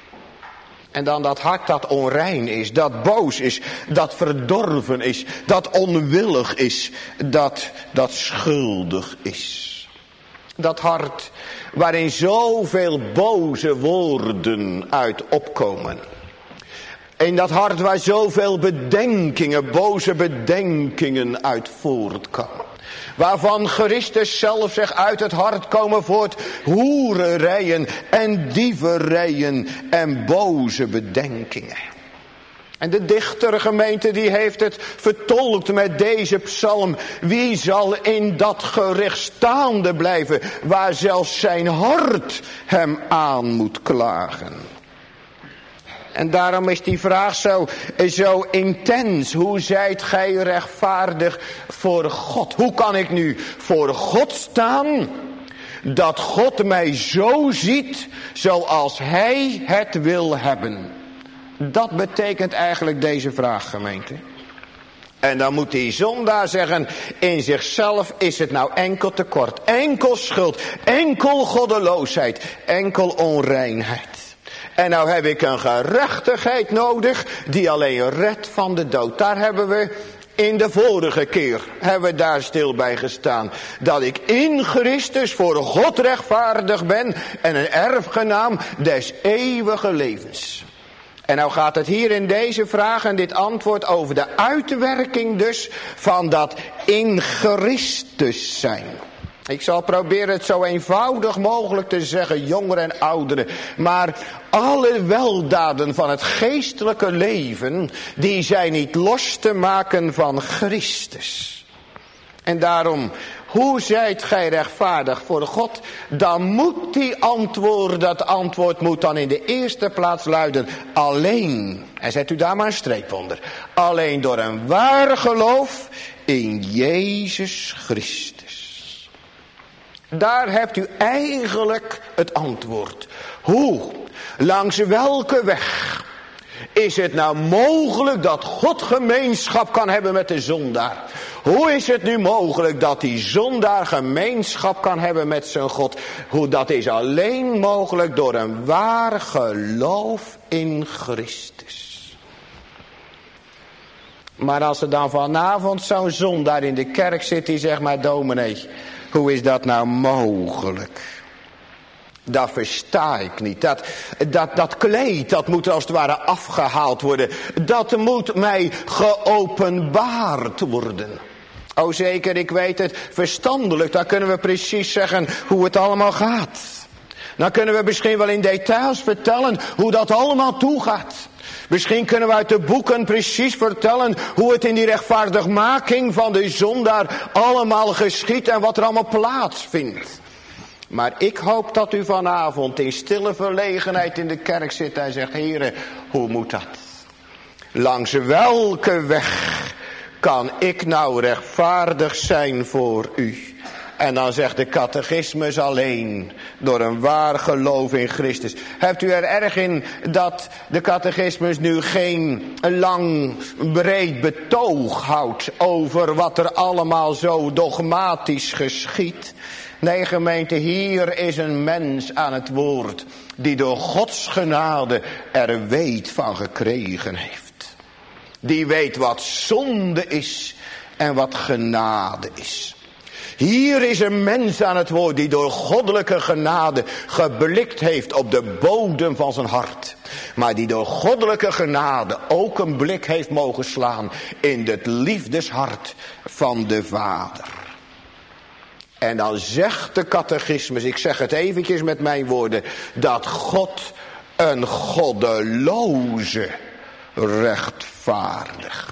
En dan dat hart dat onrein is, dat boos is, dat verdorven is, dat onwillig is, dat schuldig is. Dat hart waarin zoveel boze woorden uit opkomen. In dat hart waar zoveel bedenkingen, boze bedenkingen uit voortkomen. Waarvan Christus zelf zegt uit het hart komen voort hoererijen en dieverijen en boze bedenkingen. En de dichter gemeente die heeft het vertolkt met deze psalm. Wie zal in dat gericht staande blijven waar zelfs zijn hart hem aan moet klagen? En daarom is die vraag zo intens. Hoe zijt gij rechtvaardig voor God? Hoe kan ik nu voor God staan, dat God mij zo ziet zoals hij het wil hebben? Dat betekent eigenlijk deze vraag, gemeente. En dan moet die zondaar zeggen, in zichzelf is het nou enkel tekort, enkel schuld, enkel goddeloosheid, enkel onreinheid. En nou heb ik een gerechtigheid nodig die alleen redt van de dood. Daar hebben we in de vorige keer, hebben we daar stil bij gestaan. Dat ik in Christus voor God rechtvaardig ben en een erfgenaam des eeuwige levens. En nou gaat het hier in deze vraag en dit antwoord over de uitwerking dus van dat in Christus zijn. Ik zal proberen het zo eenvoudig mogelijk te zeggen, jongeren en ouderen. Maar alle weldaden van het geestelijke leven, die zijn niet los te maken van Christus. En daarom, hoe zijt gij rechtvaardig voor God? Dan moet dat antwoord moet dan in de eerste plaats luiden. Alleen, en zet u daar maar een streep onder. Alleen door een waar geloof in Jezus Christus. Daar hebt u eigenlijk het antwoord. Hoe? Langs welke weg is het nou mogelijk dat God gemeenschap kan hebben met de zondaar? Hoe is het nu mogelijk dat die zondaar gemeenschap kan hebben met zijn God? Dat is alleen mogelijk door een waar geloof in Christus. Maar als er dan vanavond zo'n zondaar in de kerk zit die zegt, maar dominee, hoe is dat nou mogelijk? Dat versta ik niet. Dat kleed, dat moet als het ware afgehaald worden. Dat moet mij geopenbaard worden. Oh zeker, ik weet het, verstandelijk, dan kunnen we precies zeggen hoe het allemaal gaat. Dan kunnen we misschien wel in details vertellen hoe dat allemaal toegaat. Misschien kunnen we uit de boeken precies vertellen hoe het in die rechtvaardigmaking van de zondaar allemaal geschiet en wat er allemaal plaatsvindt. Maar ik hoop dat u vanavond in stille verlegenheid in de kerk zit en zegt, Heere, hoe moet dat? Langs welke weg kan ik nou rechtvaardig zijn voor u? En dan zegt de catechismus alleen door een waar geloof in Christus. Hebt u er erg in dat de catechismus nu geen lang breed betoog houdt over wat er allemaal zo dogmatisch geschiedt? Nee, gemeente, hier is een mens aan het woord die door Gods genade er weet van gekregen heeft. Die weet wat zonde is en wat genade is. Hier is een mens aan het woord die door goddelijke genade geblikt heeft op de bodem van zijn hart. Maar die door goddelijke genade ook een blik heeft mogen slaan in het liefdeshart van de Vader. En dan zegt de catechismus, ik zeg het eventjes met mijn woorden, dat God een goddeloze rechtvaardigt.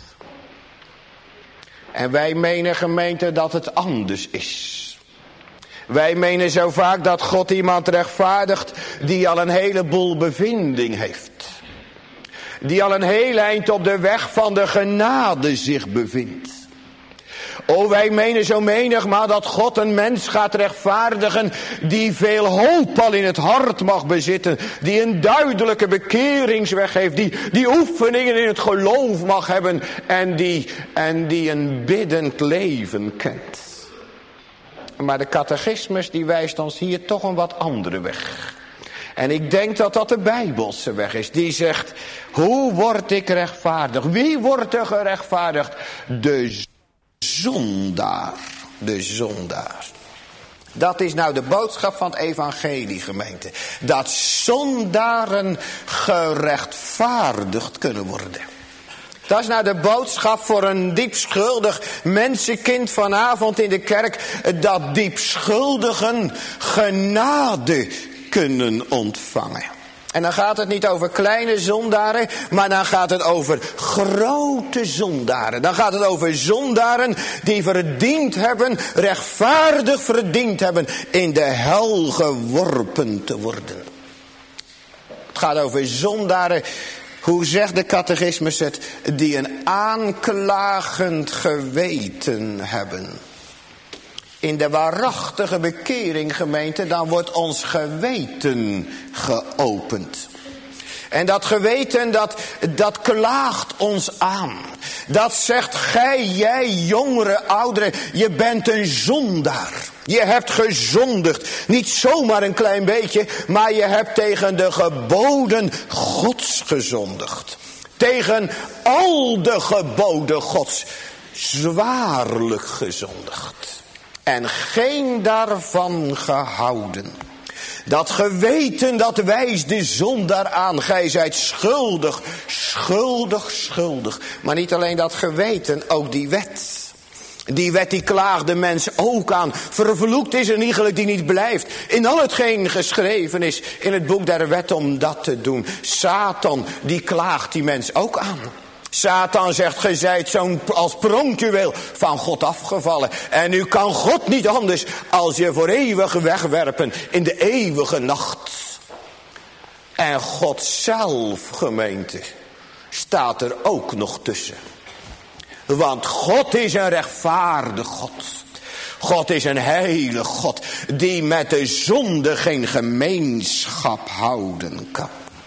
En wij menen, gemeente, dat het anders is. Wij menen zo vaak dat God iemand rechtvaardigt die al een heleboel bevinding heeft. Die al een heel eind op de weg van de genade zich bevindt. O, wij menen zo menigmaal dat God een mens gaat rechtvaardigen die veel hoop al in het hart mag bezitten. Die een duidelijke bekeringsweg heeft. Die oefeningen in het geloof mag hebben. En die een biddend leven kent. Maar de catechismus die wijst ons hier toch een wat andere weg. En ik denk dat dat de Bijbelse weg is. Die zegt, hoe word ik rechtvaardig? Wie wordt er gerechtvaardigd? De zondaar. De zondaar. Dat is nou de boodschap van het evangelie, gemeente. Dat zondaren gerechtvaardigd kunnen worden. Dat is nou de boodschap voor een diepschuldig mensenkind vanavond in de kerk. Dat diepschuldigen genade kunnen ontvangen. En dan gaat het niet over kleine zondaren, maar dan gaat het over grote zondaren. Dan gaat het over zondaren die verdiend hebben, rechtvaardig verdiend hebben, in de hel geworpen te worden. Het gaat over zondaren, hoe zegt de catechismus het, die een aanklagend geweten hebben. In de waarachtige bekering, gemeente, dan wordt ons geweten geopend. En dat geweten, dat klaagt ons aan. Dat zegt, jij jongere, ouderen, je bent een zondaar. Je hebt gezondigd. Niet zomaar een klein beetje, maar je hebt tegen de geboden Gods gezondigd. Tegen al de geboden Gods zwaarlijk gezondigd. En geen daarvan gehouden. Dat geweten, dat wijst de zondaar aan. Gij zijt schuldig, schuldig, schuldig. Maar niet alleen dat geweten, ook die wet. Die wet die klaagt de mens ook aan. Vervloekt is een iegelijk die niet blijft in al hetgeen geschreven is in het boek der wet om dat te doen. Satan die klaagt die mens ook aan. Satan zegt, gij zijt zo'n als pronkjuweel van God afgevallen. En nu kan God niet anders als je voor eeuwig wegwerpen in de eeuwige nacht. En God zelf, gemeente, staat er ook nog tussen. Want God is een rechtvaardig God. God is een heilig God die met de zonde geen gemeenschap houden kan.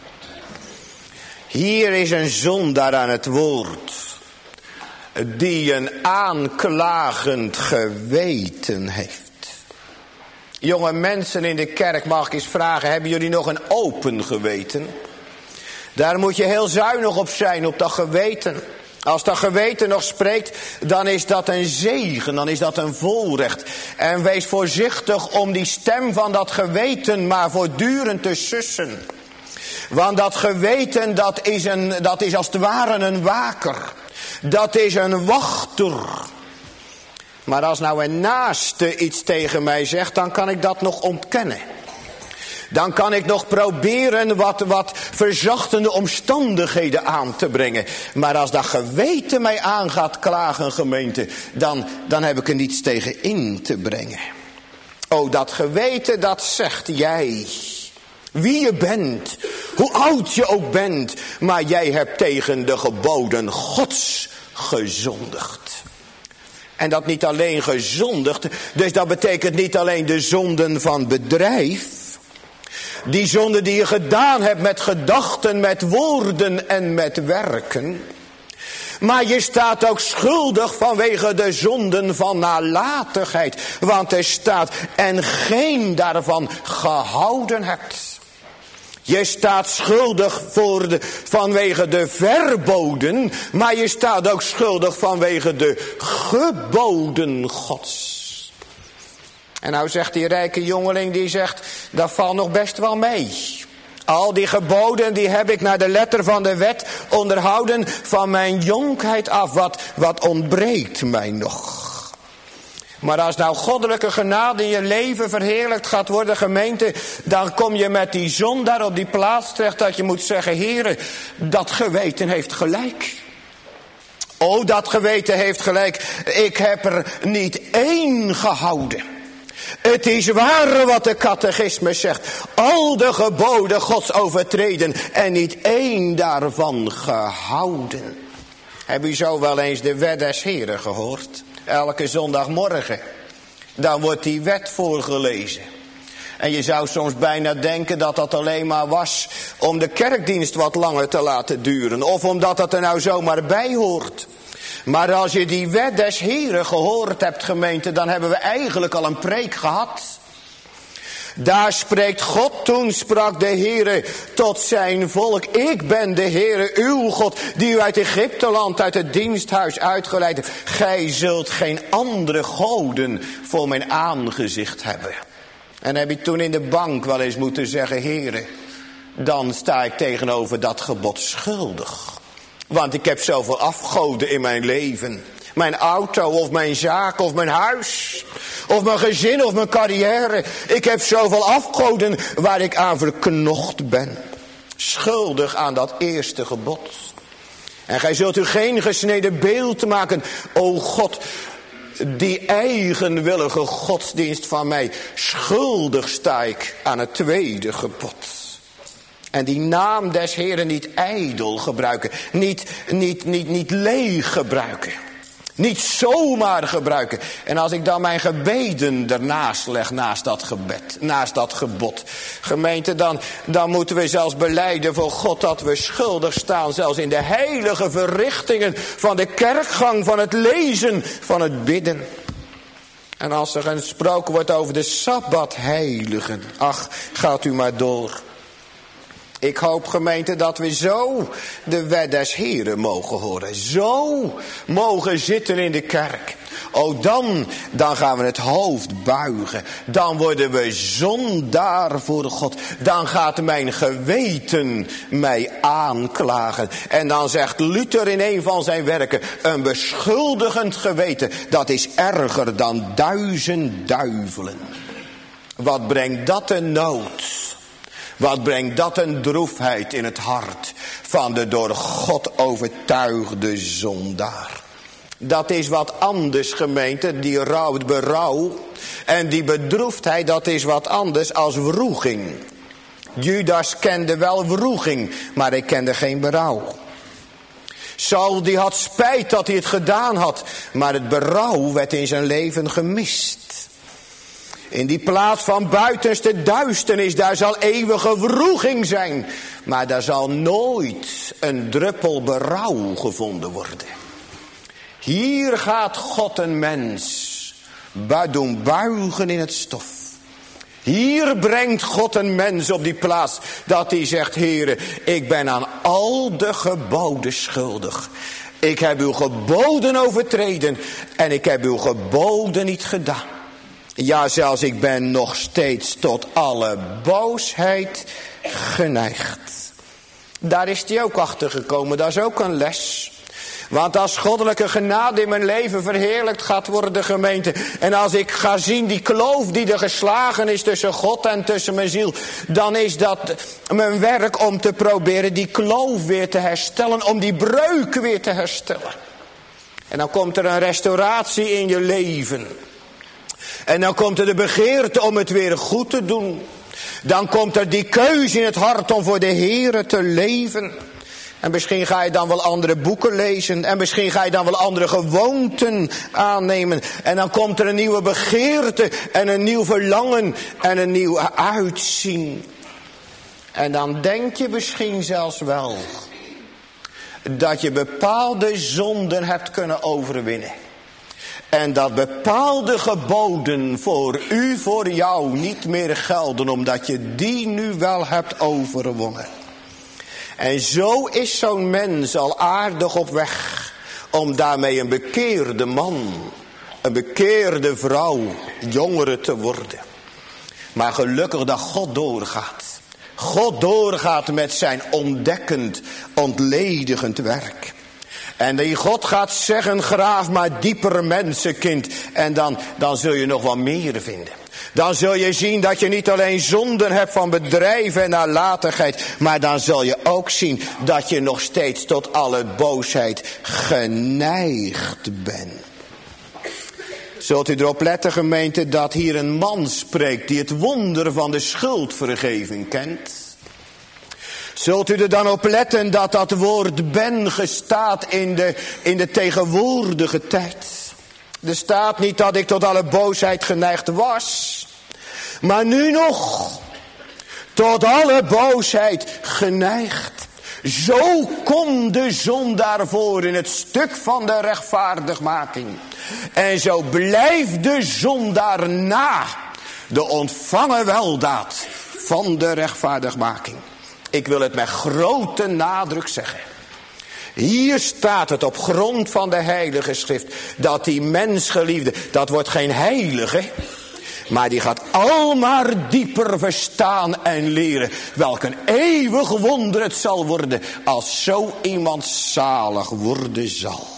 Hier is een zondaar aan het woord, die een aanklagend geweten heeft. Jonge mensen in de kerk, mag ik eens vragen, hebben jullie nog een open geweten? Daar moet je heel zuinig op zijn, op dat geweten. Als dat geweten nog spreekt, dan is dat een zegen, dan is dat een voorrecht. En wees voorzichtig om die stem van dat geweten maar voortdurend te sussen. Want dat geweten, dat is als het ware een waker. Dat is een wachter. Maar als nou een naaste iets tegen mij zegt, dan kan ik dat nog ontkennen. Dan kan ik nog proberen wat verzachtende omstandigheden aan te brengen. Maar als dat geweten mij aan gaat klagen, gemeente, dan heb ik er niets tegen in te brengen. O, dat geweten, dat zegt jij. Wie je bent, hoe oud je ook bent, maar jij hebt tegen de geboden Gods gezondigd. En dat niet alleen gezondigd. Dus dat betekent niet alleen de zonden van bedrijf. Die zonden die je gedaan hebt met gedachten, met woorden en met werken. Maar je staat ook schuldig vanwege de zonden van nalatigheid. Want er staat, en geen daarvan gehouden hebt. Je staat schuldig vanwege de verboden. Maar je staat ook schuldig vanwege de geboden Gods. En nou zegt die rijke jongeling, die zegt, dat valt nog best wel mee. Al die geboden, die heb ik naar de letter van de wet onderhouden van mijn jonkheid af. Wat ontbreekt mij nog? Maar als nou goddelijke genade in je leven verheerlijkt gaat worden, gemeente, dan kom je met die zondaar op die plaats terecht dat je moet zeggen, Heere, dat geweten heeft gelijk. Oh, dat geweten heeft gelijk. Ik heb er niet één gehouden. Het is waar wat de catechismus zegt. Al de geboden Gods overtreden en niet één daarvan gehouden. Heb u zo wel eens de wet des Heren gehoord? Elke zondagmorgen. Dan wordt die wet voorgelezen. En je zou soms bijna denken dat dat alleen maar was om de kerkdienst wat langer te laten duren. Of omdat dat er nou zomaar bij hoort. Maar als je die wet des Heren gehoord hebt, gemeente, dan hebben we eigenlijk al een preek gehad. Daar spreekt God, toen sprak de Heere tot zijn volk. Ik ben de Heere, uw God, die u uit Egypteland, uit het diensthuis uitgeleid heeft. Gij zult geen andere goden voor mijn aangezicht hebben. En heb je toen in de bank wel eens moeten zeggen, Heere, dan sta ik tegenover dat gebod schuldig. Want ik heb zoveel afgoden in mijn leven. Mijn auto of mijn zaak of mijn huis. Of mijn gezin of mijn carrière. Ik heb zoveel afgoden waar ik aan verknocht ben. Schuldig aan dat eerste gebod. En gij zult u geen gesneden beeld maken. O God, die eigenwillige godsdienst van mij. Schuldig sta ik aan het tweede gebod. En die naam des Heren niet ijdel gebruiken. Niet leeg gebruiken. Niet zomaar gebruiken. En als ik dan mijn gebeden ernaast leg, naast dat gebed, naast dat gebod. Gemeente, dan moeten we zelfs belijden voor God dat we schuldig staan. Zelfs in de heilige verrichtingen van de kerkgang, van het lezen, van het bidden. En als er gesproken wordt over de Sabbatheiligen. Ach, gaat u maar door. Ik hoop, gemeente, dat we zo de wet des Heren mogen horen. Zo mogen zitten in de kerk. Oh, dan gaan we het hoofd buigen. Dan worden we zondaar voor God. Dan gaat mijn geweten mij aanklagen. En dan zegt Luther in een van zijn werken, een beschuldigend geweten, dat is erger dan 1000 duivelen. Wat brengt dat een nood? Wat brengt dat een droefheid in het hart van de door God overtuigde zondaar. Dat is wat anders, gemeente, die berouw en die bedroefdheid, dat is wat anders als wroeging. Judas kende wel wroeging, maar hij kende geen berouw. Saul die had spijt dat hij het gedaan had, maar het berouw werd in zijn leven gemist. In die plaats van buitenste duisternis, daar zal eeuwige wroeging zijn. Maar daar zal nooit een druppel berouw gevonden worden. Hier gaat God een mens doen buigen in het stof. Hier brengt God een mens op die plaats dat hij zegt, Heere, ik ben aan al de geboden schuldig. Ik heb uw geboden overtreden en ik heb uw geboden niet gedaan. Ja, zelfs ik ben nog steeds tot alle boosheid geneigd. Daar is hij ook achter gekomen, dat is ook een les. Want als goddelijke genade in mijn leven verheerlijkt gaat worden, gemeente. En als ik ga zien die kloof die er geslagen is tussen God en tussen mijn ziel. Dan is dat mijn werk om te proberen die kloof weer te herstellen. Om die breuk weer te herstellen. En dan komt er een restauratie in je leven. En dan komt er de begeerte om het weer goed te doen. Dan komt er die keuze in het hart om voor de Heere te leven. En misschien ga je dan wel andere boeken lezen. En misschien ga je dan wel andere gewoonten aannemen. En dan komt er een nieuwe begeerte en een nieuw verlangen en een nieuw uitzien. En dan denk je misschien zelfs wel dat je bepaalde zonden hebt kunnen overwinnen. En dat bepaalde geboden voor u, voor jou niet meer gelden, omdat je die nu wel hebt overwonnen. En zo is zo'n mens al aardig op weg om daarmee een bekeerde man, een bekeerde vrouw, jongere te worden. Maar gelukkig dat God doorgaat. God doorgaat met zijn ontdekkend, ontledigend werk. En die God gaat zeggen, graaf maar dieper mensenkind. En dan zul je nog wat meer vinden. Dan zul je zien dat je niet alleen zonden hebt van bedrijven en nalatigheid. Maar dan zul je ook zien dat je nog steeds tot alle boosheid geneigd bent. Zult u erop letten, gemeente, dat hier een man spreekt die het wonder van de schuldvergeving kent? Zult u er dan op letten dat dat woord ben gestaat in de tegenwoordige tijd? Er staat niet dat ik tot alle boosheid geneigd was, maar nu nog tot alle boosheid geneigd. Zo komt de zondaar voor in het stuk van de rechtvaardigmaking. En zo blijft de zondaar na de ontvangen weldaad van de rechtvaardigmaking. Ik wil het met grote nadruk zeggen. Hier staat het op grond van de heilige schrift dat die mensgeliefde, dat wordt geen heilige, maar die gaat almaar dieper verstaan en leren welk een eeuwig wonder het zal worden als zo iemand zalig worden zal.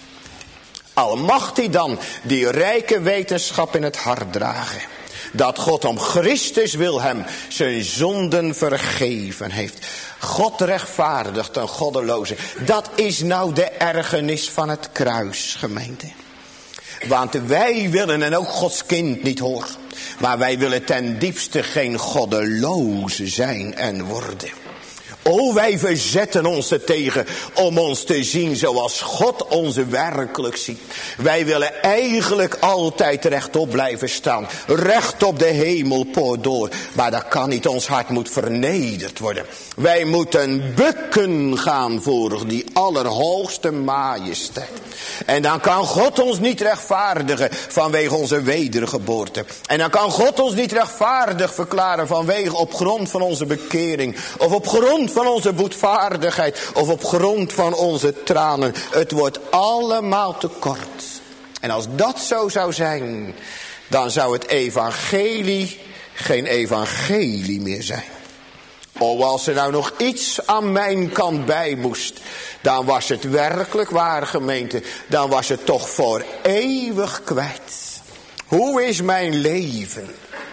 Al mag hij dan die rijke wetenschap in het hart dragen, dat God om Christus wil hem zijn zonden vergeven heeft. God rechtvaardigt een goddeloze. Dat is nou de ergernis van het kruis, gemeente. Want wij willen, en ook Gods kind niet hoor, maar wij willen ten diepste geen goddeloze zijn en worden. O, wij verzetten ons er tegen om ons te zien zoals God ons werkelijk ziet. Wij willen eigenlijk altijd rechtop blijven staan. Recht op de hemelpoort door. Maar dat kan niet, ons hart moet vernederd worden. Wij moeten bukken gaan voor die allerhoogste majesteit. En dan kan God ons niet rechtvaardigen vanwege onze wedergeboorte. En dan kan God ons niet rechtvaardig verklaren vanwege op grond van onze bekering. Of op grond van onze boetvaardigheid. Of op grond van onze tranen. Het wordt allemaal te kort. En als dat zo zou zijn, dan zou het evangelie geen evangelie meer zijn. Oh, als er nou nog iets aan mijn kant bij moest, dan was het werkelijk waar, gemeente. Dan was het toch voor eeuwig kwijt. Hoe is mijn leven?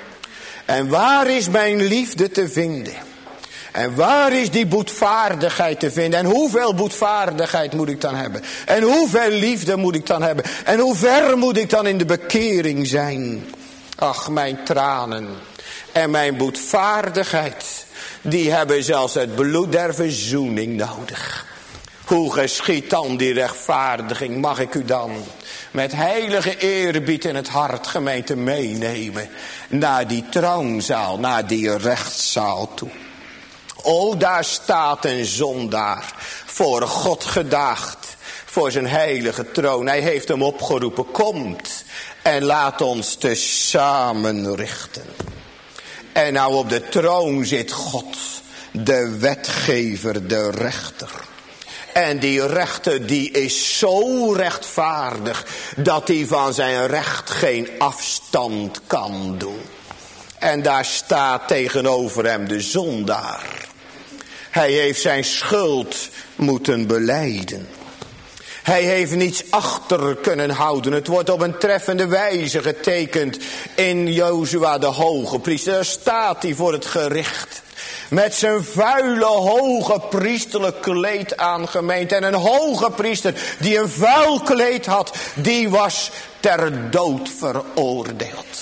En waar is mijn liefde te vinden? En waar is die boetvaardigheid te vinden? En hoeveel boetvaardigheid moet ik dan hebben? En hoeveel liefde moet ik dan hebben? En hoe ver moet ik dan in de bekering zijn? Ach, mijn tranen en mijn boetvaardigheid, die hebben zelfs het bloed der verzoening nodig. Hoe geschiet dan die rechtvaardiging? Mag ik u dan met heilige eerbied in het hart, gemeente, meenemen naar die troonzaal, naar die rechtszaal toe. O, daar staat een zondaar voor God gedaagd, voor zijn heilige troon. Hij heeft hem opgeroepen, komt en laat ons tezamen richten. En nou op de troon zit God, de wetgever, de rechter. En die rechter die is zo rechtvaardig dat hij van zijn recht geen afstand kan doen. En daar staat tegenover hem de zondaar. Hij heeft zijn schuld moeten belijden. Hij heeft niets achter kunnen houden. Het wordt op een treffende wijze getekend in Jozua de hoge priester. Daar staat hij voor het gericht. Met zijn vuile hoge priesterlijk kleed aan, gemeente. En een hoge priester die een vuil kleed had, die was ter dood veroordeeld.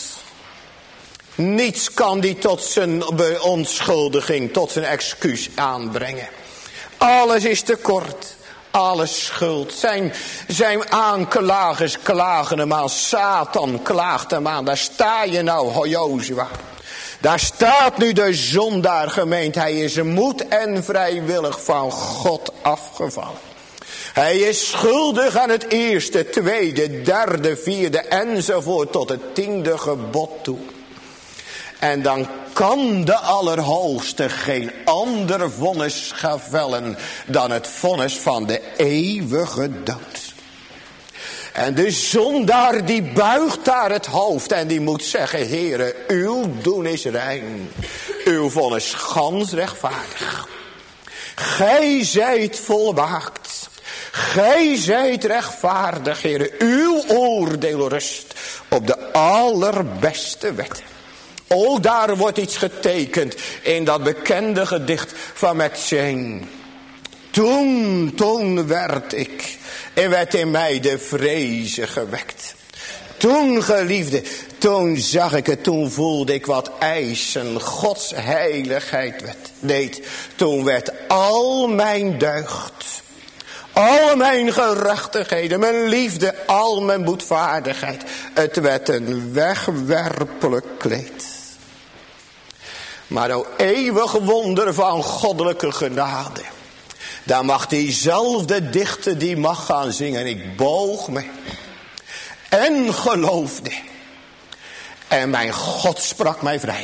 Niets kan die tot zijn beonschuldiging, tot zijn excuus aanbrengen. Alles is tekort. Alles schuld. Zijn aanklagers klagen hem aan. Satan klaagt hem aan. Daar sta je nou, Jozua. Daar staat nu de zondaar gemeend. Hij is moed en vrijwillig van God afgevallen. Hij is schuldig aan het eerste, tweede, derde, vierde enzovoort tot het 10e gebod toe. En dan kan de Allerhoogste geen ander vonnis gaan vellen dan het vonnis van de eeuwige dood. En de zondaar die buigt daar het hoofd en die moet zeggen: Heere, uw doen is rein. Uw vonnis gans rechtvaardig. Gij zijt volmaakt. Gij zijt rechtvaardig, Heere. Uw oordeel rust op de allerbeste wetten. O, daar wordt iets getekend in dat bekende gedicht van McCheyne. Toen werd ik en werd in mij de vreze gewekt. Toen, geliefde, toen zag ik het, toen voelde ik wat eisen Gods heiligheid deed. Toen werd al mijn deugd, al mijn gerechtigheden, mijn liefde, al mijn boetvaardigheid, het werd een wegwerpelijk kleed. Maar o eeuwig wonder van goddelijke genade. Daar mag diezelfde dichter, die mag gaan zingen. Ik boog me en geloofde. En mijn God sprak mij vrij.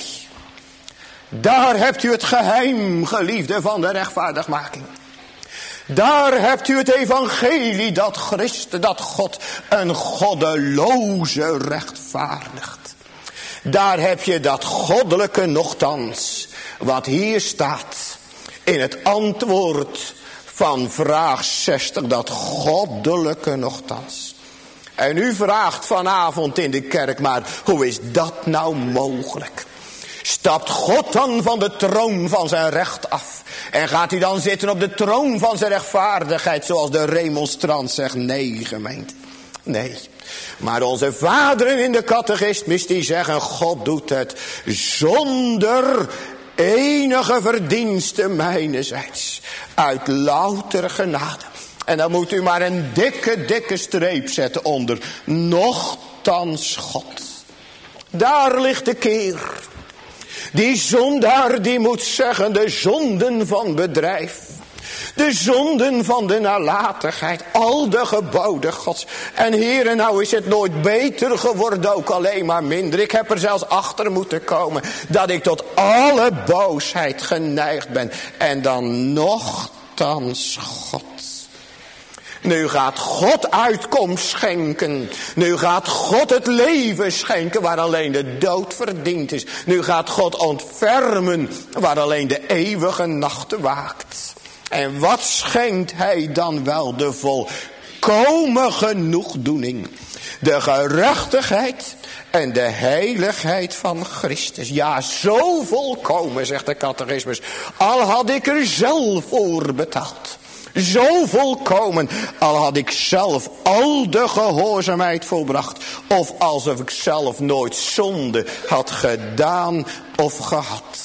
Daar hebt u het geheim, geliefde, van de rechtvaardigmaking. Daar hebt u het evangelie dat Christus, dat God een goddeloze rechtvaardigt. Daar heb je dat goddelijke nochtans, wat hier staat in het antwoord van vraag 60, dat goddelijke nochtans. En u vraagt vanavond in de kerk, maar hoe is dat nou mogelijk? Stapt God dan van de troon van zijn recht af en gaat hij dan zitten op de troon van zijn rechtvaardigheid, zoals de remonstrant zegt? Nee, gemeente, nee. Maar onze vaderen in de catechismus die zeggen: God doet het zonder enige verdienste mijnerzijds, uit louter genade. En dan moet u maar een dikke streep zetten onder nochtans God. Daar ligt de keer. Die zondaar die moet zeggen: de zonden van bedrijf, de zonden van de nalatigheid, al de geboden Gods. En Heere, nou is het nooit beter geworden, ook alleen maar minder. Ik heb er zelfs achter moeten komen dat ik tot alle boosheid geneigd ben. En dan nochtans God. Nu gaat God uitkomst schenken. Nu gaat God het leven schenken waar alleen de dood verdiend is. Nu gaat God ontfermen waar alleen de eeuwige nacht waakt. En wat schenkt hij dan wel? De volkomen genoegdoening, de gerechtigheid en de heiligheid van Christus. Ja, zo volkomen, zegt de catechismus, al had ik er zelf voor betaald. Zo volkomen, al had ik zelf al de gehoorzaamheid volbracht, of alsof ik zelf nooit zonde had gedaan of gehad.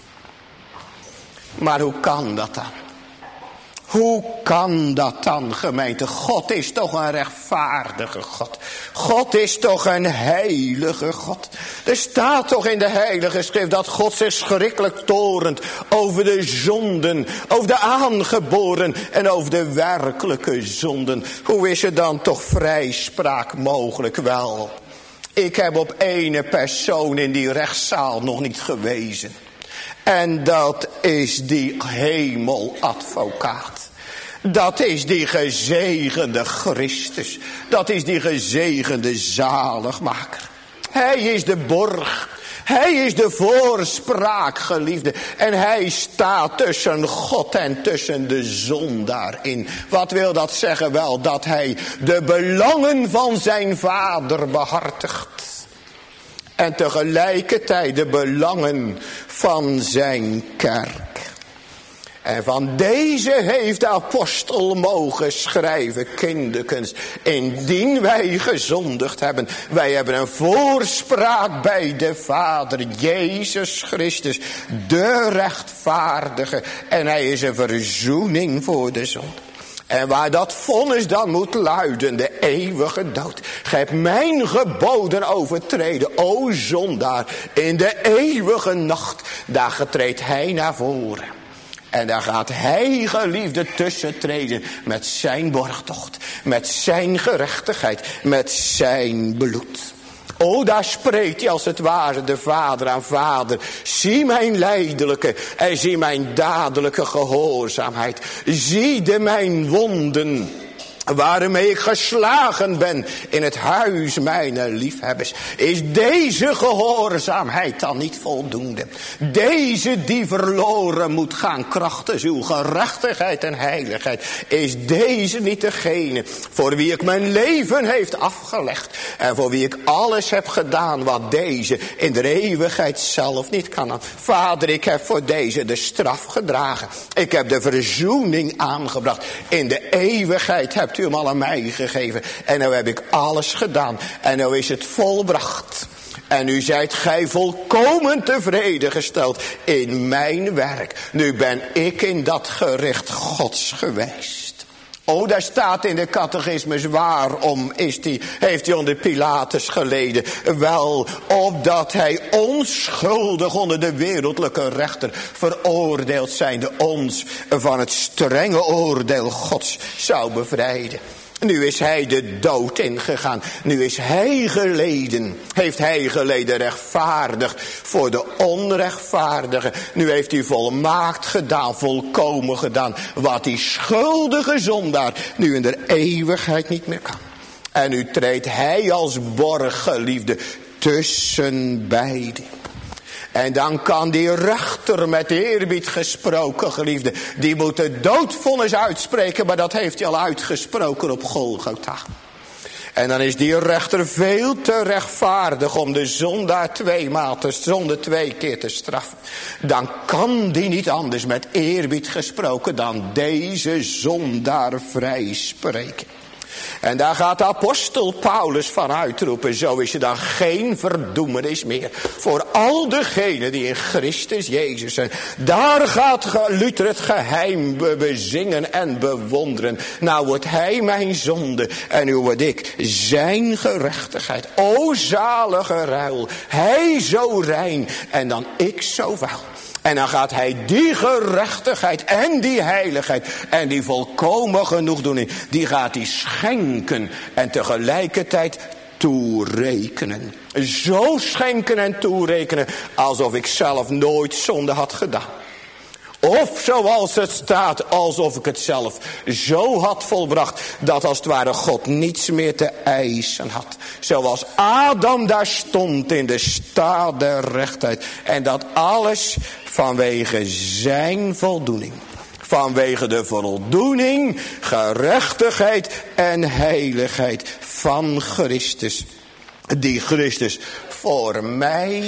Maar hoe kan dat dan? Hoe kan dat dan, gemeente? God is toch een rechtvaardige God. God is toch een heilige God. Er staat toch in de heilige schrift dat God zich schrikkelijk torent over de zonden, over de aangeboren en over de werkelijke zonden. Hoe is er dan toch vrijspraak mogelijk? Wel, ik heb op ene persoon in die rechtszaal nog niet gewezen. En dat is die hemeladvocaat. Dat is die gezegende Christus. Dat is die gezegende zaligmaker. Hij is de borg. Hij is de voorspraak, geliefde. En hij staat tussen God en tussen de zondaar in. Wat wil dat zeggen? Wel, dat hij de belangen van zijn vader behartigt. En tegelijkertijd de belangen van zijn kerk. En van deze heeft de apostel mogen schrijven, kinderkens, indien wij gezondigd hebben. Wij hebben een voorspraak bij de Vader, Jezus Christus, de rechtvaardige. En hij is een verzoening voor de zonde. En waar dat vonnis dan moet luiden, de eeuwige dood. Gij hebt mijn geboden overtreden, o zondaar. In de eeuwige nacht, daar treedt hij naar voren. En daar gaat hij, geliefde, tussen treden met zijn borgtocht. Met zijn gerechtigheid, met zijn bloed. O, daar spreekt hij als het ware de Vader aan Vader. Zie mijn lijdelijke en zie mijn dadelijke gehoorzaamheid. Zie de mijn wonden, waarmee ik geslagen ben in het huis mijner liefhebbers. Is deze gehoorzaamheid dan niet voldoende? Deze die verloren moet gaan krachtens uw gerechtigheid en heiligheid. Is deze niet degene voor wie ik mijn leven heeft afgelegd. En voor wie ik alles heb gedaan wat deze in de eeuwigheid zelf niet kan. Vader, ik heb voor deze de straf gedragen. Ik heb de verzoening aangebracht. In de eeuwigheid hebt u hem al aan mij gegeven. En nu heb ik alles gedaan. En nu is het volbracht. En nu zijt gij volkomen tevreden gesteld in mijn werk. Nu ben ik in dat gericht Gods geweest. Oh, daar staat in de catechismus, waarom heeft hij onder Pilatus geleden? Wel, opdat hij onschuldig onder de wereldlijke rechter veroordeeld zijnde ons van het strenge oordeel Gods zou bevrijden. Nu is hij de dood ingegaan. Nu is hij geleden. Heeft hij geleden rechtvaardig voor de onrechtvaardige. Nu heeft hij volmaakt gedaan, volkomen gedaan. Wat die schuldige zondaar nu in de eeuwigheid niet meer kan. En nu treedt hij als borg, geliefde, tussen beiden. En dan kan die rechter met eerbied gesproken, geliefde, die moet de doodvonnis uitspreken, maar dat heeft hij al uitgesproken op Golgotha. En dan is die rechter veel te rechtvaardig om de zondaar zonde 2 keer te straffen. Dan kan die niet anders met eerbied gesproken dan deze zondaar vrijspreken. En daar gaat de apostel Paulus van uitroepen. Zo is er dan geen verdoemenis meer voor al degenen die in Christus Jezus zijn. Daar gaat Luther het geheim bezingen en bewonderen. Nou wordt hij mijn zonde en nu word ik zijn gerechtigheid. O zalige ruil, hij zo rein en dan ik zo vuil. En dan gaat hij die gerechtigheid en die heiligheid en die volkomen genoegdoening, die gaat hij schenken en tegelijkertijd toerekenen. Zo schenken en toerekenen alsof ik zelf nooit zonde had gedaan. Of zoals het staat, alsof ik het zelf zo had volbracht, dat als het ware God niets meer te eisen had. Zoals Adam daar stond in de staat der rechtheid. En dat alles vanwege zijn voldoening. Vanwege de voldoening, gerechtigheid en heiligheid van Christus. Die Christus voor mij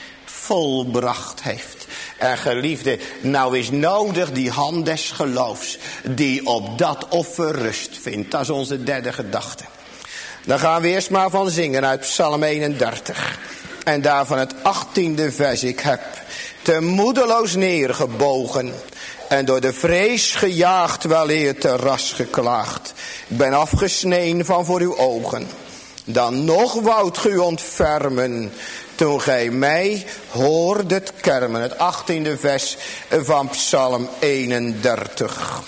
volbracht heeft. En geliefde, nou is nodig die hand des geloofs, die op dat offer rust vindt. Dat is onze derde gedachte. Dan gaan we eerst maar van zingen uit Psalm 31. En daarvan het 18e vers. Ik heb te moedeloos neergebogen en door de vrees gejaagd, weleer te ras geklaagd. Ik ben afgesneden van voor uw ogen. Dan nog woudt u ontfermen, toen gij mij hoordet kermen. Het 18e vers van Psalm 31.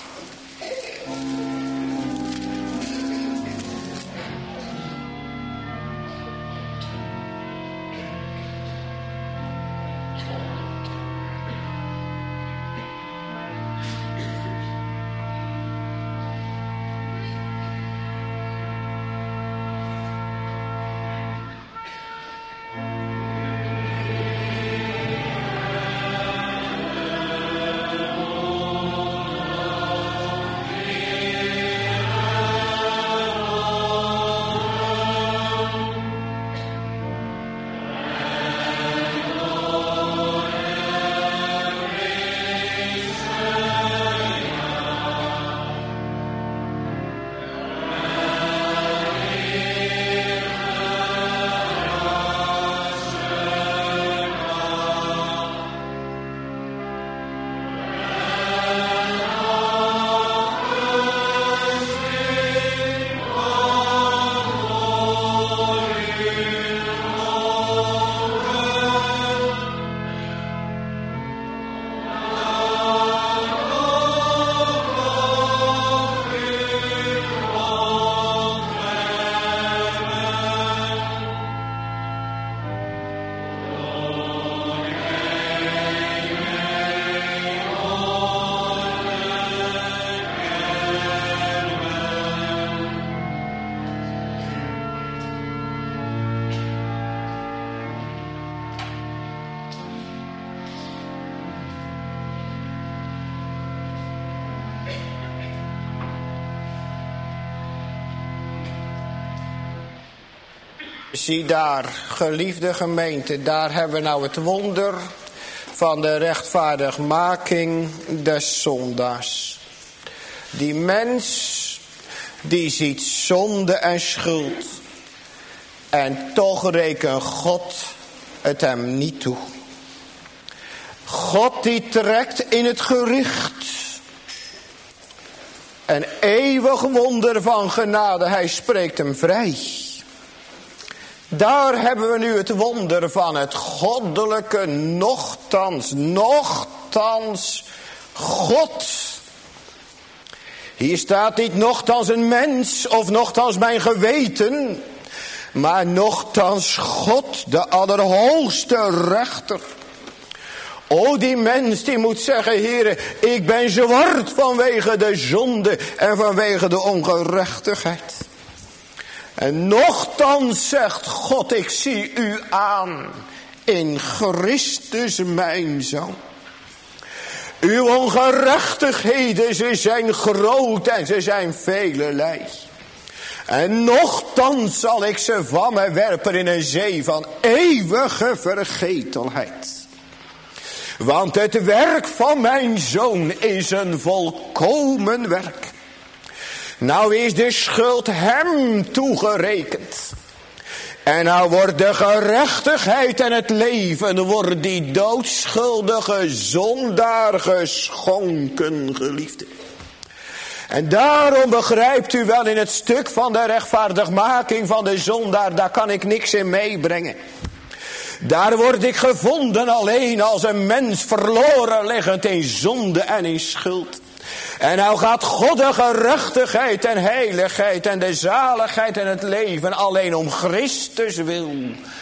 Zie daar, geliefde gemeente, daar hebben we nou het wonder van de rechtvaardigmaking des zondaars. Die mens, die ziet zonde en schuld. En toch rekent God het hem niet toe. God die trekt in het gericht. Een eeuwig wonder van genade, hij spreekt hem vrij. Daar hebben we nu het wonder van het goddelijke nochtans God. Hier staat niet nochtans een mens of nochtans mijn geweten, maar nochtans God, de allerhoogste rechter. O, die mens die moet zeggen, Heere, ik ben zwart vanwege de zonde en vanwege de ongerechtigheid. En nochtans zegt God, ik zie u aan in Christus mijn Zoon. Uw ongerechtigheden, ze zijn groot en ze zijn velelei. En nochtans zal ik ze van mij werpen in een zee van eeuwige vergetelheid. Want het werk van mijn Zoon is een volkomen werk. Nou is de schuld hem toegerekend. En nou wordt de gerechtigheid en het leven, wordt die doodschuldige zondaar geschonken, geliefde. En daarom begrijpt u wel in het stuk van de rechtvaardigmaking van de zondaar, daar kan ik niks in meebrengen. Daar word ik gevonden alleen als een mens verloren liggend in zonde en in schuld. En nou gaat God de gerechtigheid en heiligheid en de zaligheid en het leven alleen om Christus wil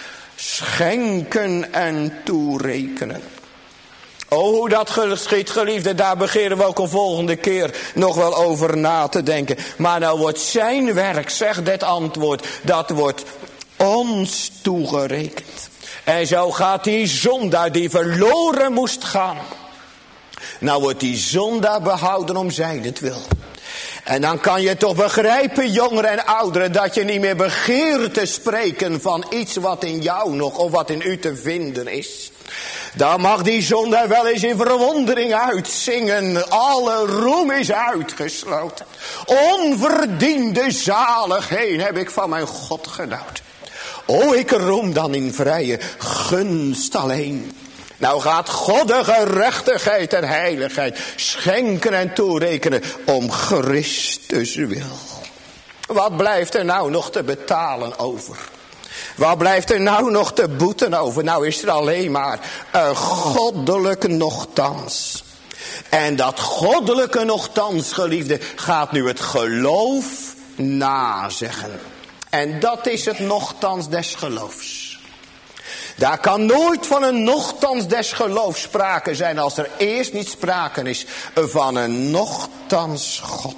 schenken en toerekenen. O, hoe dat geschiet, geliefde, daar begeren we ook een volgende keer nog wel over na te denken. Maar nou wordt zijn werk, zegt dit antwoord, dat wordt ons toegerekend. En zo gaat die zondaar die verloren moest gaan. Nou wordt die zondaar behouden om zijnentwil. En dan kan je toch begrijpen, jongeren en ouderen, dat je niet meer begeert te spreken van iets wat in jou nog of wat in u te vinden is. Dan mag die zondaar wel eens in verwondering uitzingen. Alle roem is uitgesloten. Onverdiende zaligheid heb ik van mijn God genoten. O, ik roem dan in vrije gunst alleen. Nou gaat God de gerechtigheid en heiligheid schenken en toerekenen om Christus wil. Wat blijft er nou nog te betalen over? Wat blijft er nou nog te boeten over? Nou is er alleen maar een goddelijke nochtans. En dat goddelijke nochtans, geliefde, gaat nu het geloof nazeggen. En dat is het nochtans des geloofs. Daar kan nooit van een nochtans des geloofs sprake zijn als er eerst niet sprake is van een nochtans God.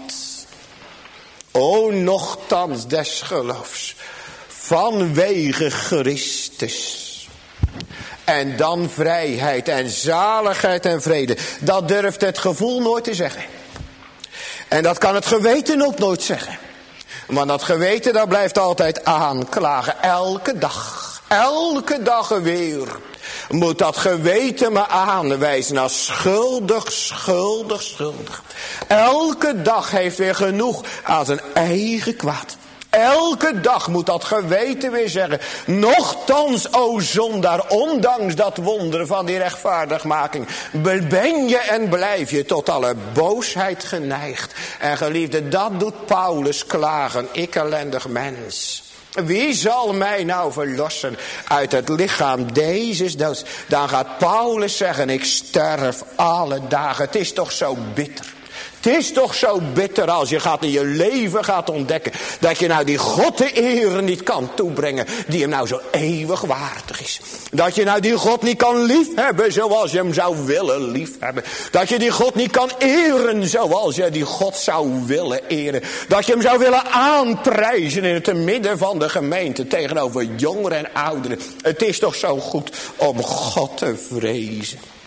O, nochtans des geloofs. Vanwege Christus. En dan vrijheid en zaligheid en vrede. Dat durft het gevoel nooit te zeggen. En dat kan het geweten ook nooit zeggen. Want dat geweten, dat blijft altijd aanklagen. Elke dag weer moet dat geweten me aanwijzen als schuldig. Elke dag heeft weer genoeg aan zijn eigen kwaad. Elke dag moet dat geweten weer zeggen. Nochtans, o zondaar, ondanks dat wonder van die rechtvaardigmaking, ben je en blijf je tot alle boosheid geneigd. En geliefde, dat doet Paulus klagen. Ik ellendig mens. Wie zal mij nou verlossen uit het lichaam deze doods? Dan gaat Paulus zeggen, ik sterf alle dagen. Het is toch zo bitter. Het is toch zo bitter als je in je leven gaat ontdekken dat je nou die God de eer niet kan toebrengen die hem nou zo eeuwig waardig is. Dat je nou die God niet kan liefhebben zoals je hem zou willen liefhebben. Dat je die God niet kan eren zoals je die God zou willen eren. Dat je hem zou willen aanprijzen in het midden van de gemeente tegenover jongeren en ouderen. Het is toch zo goed om God te vrezen.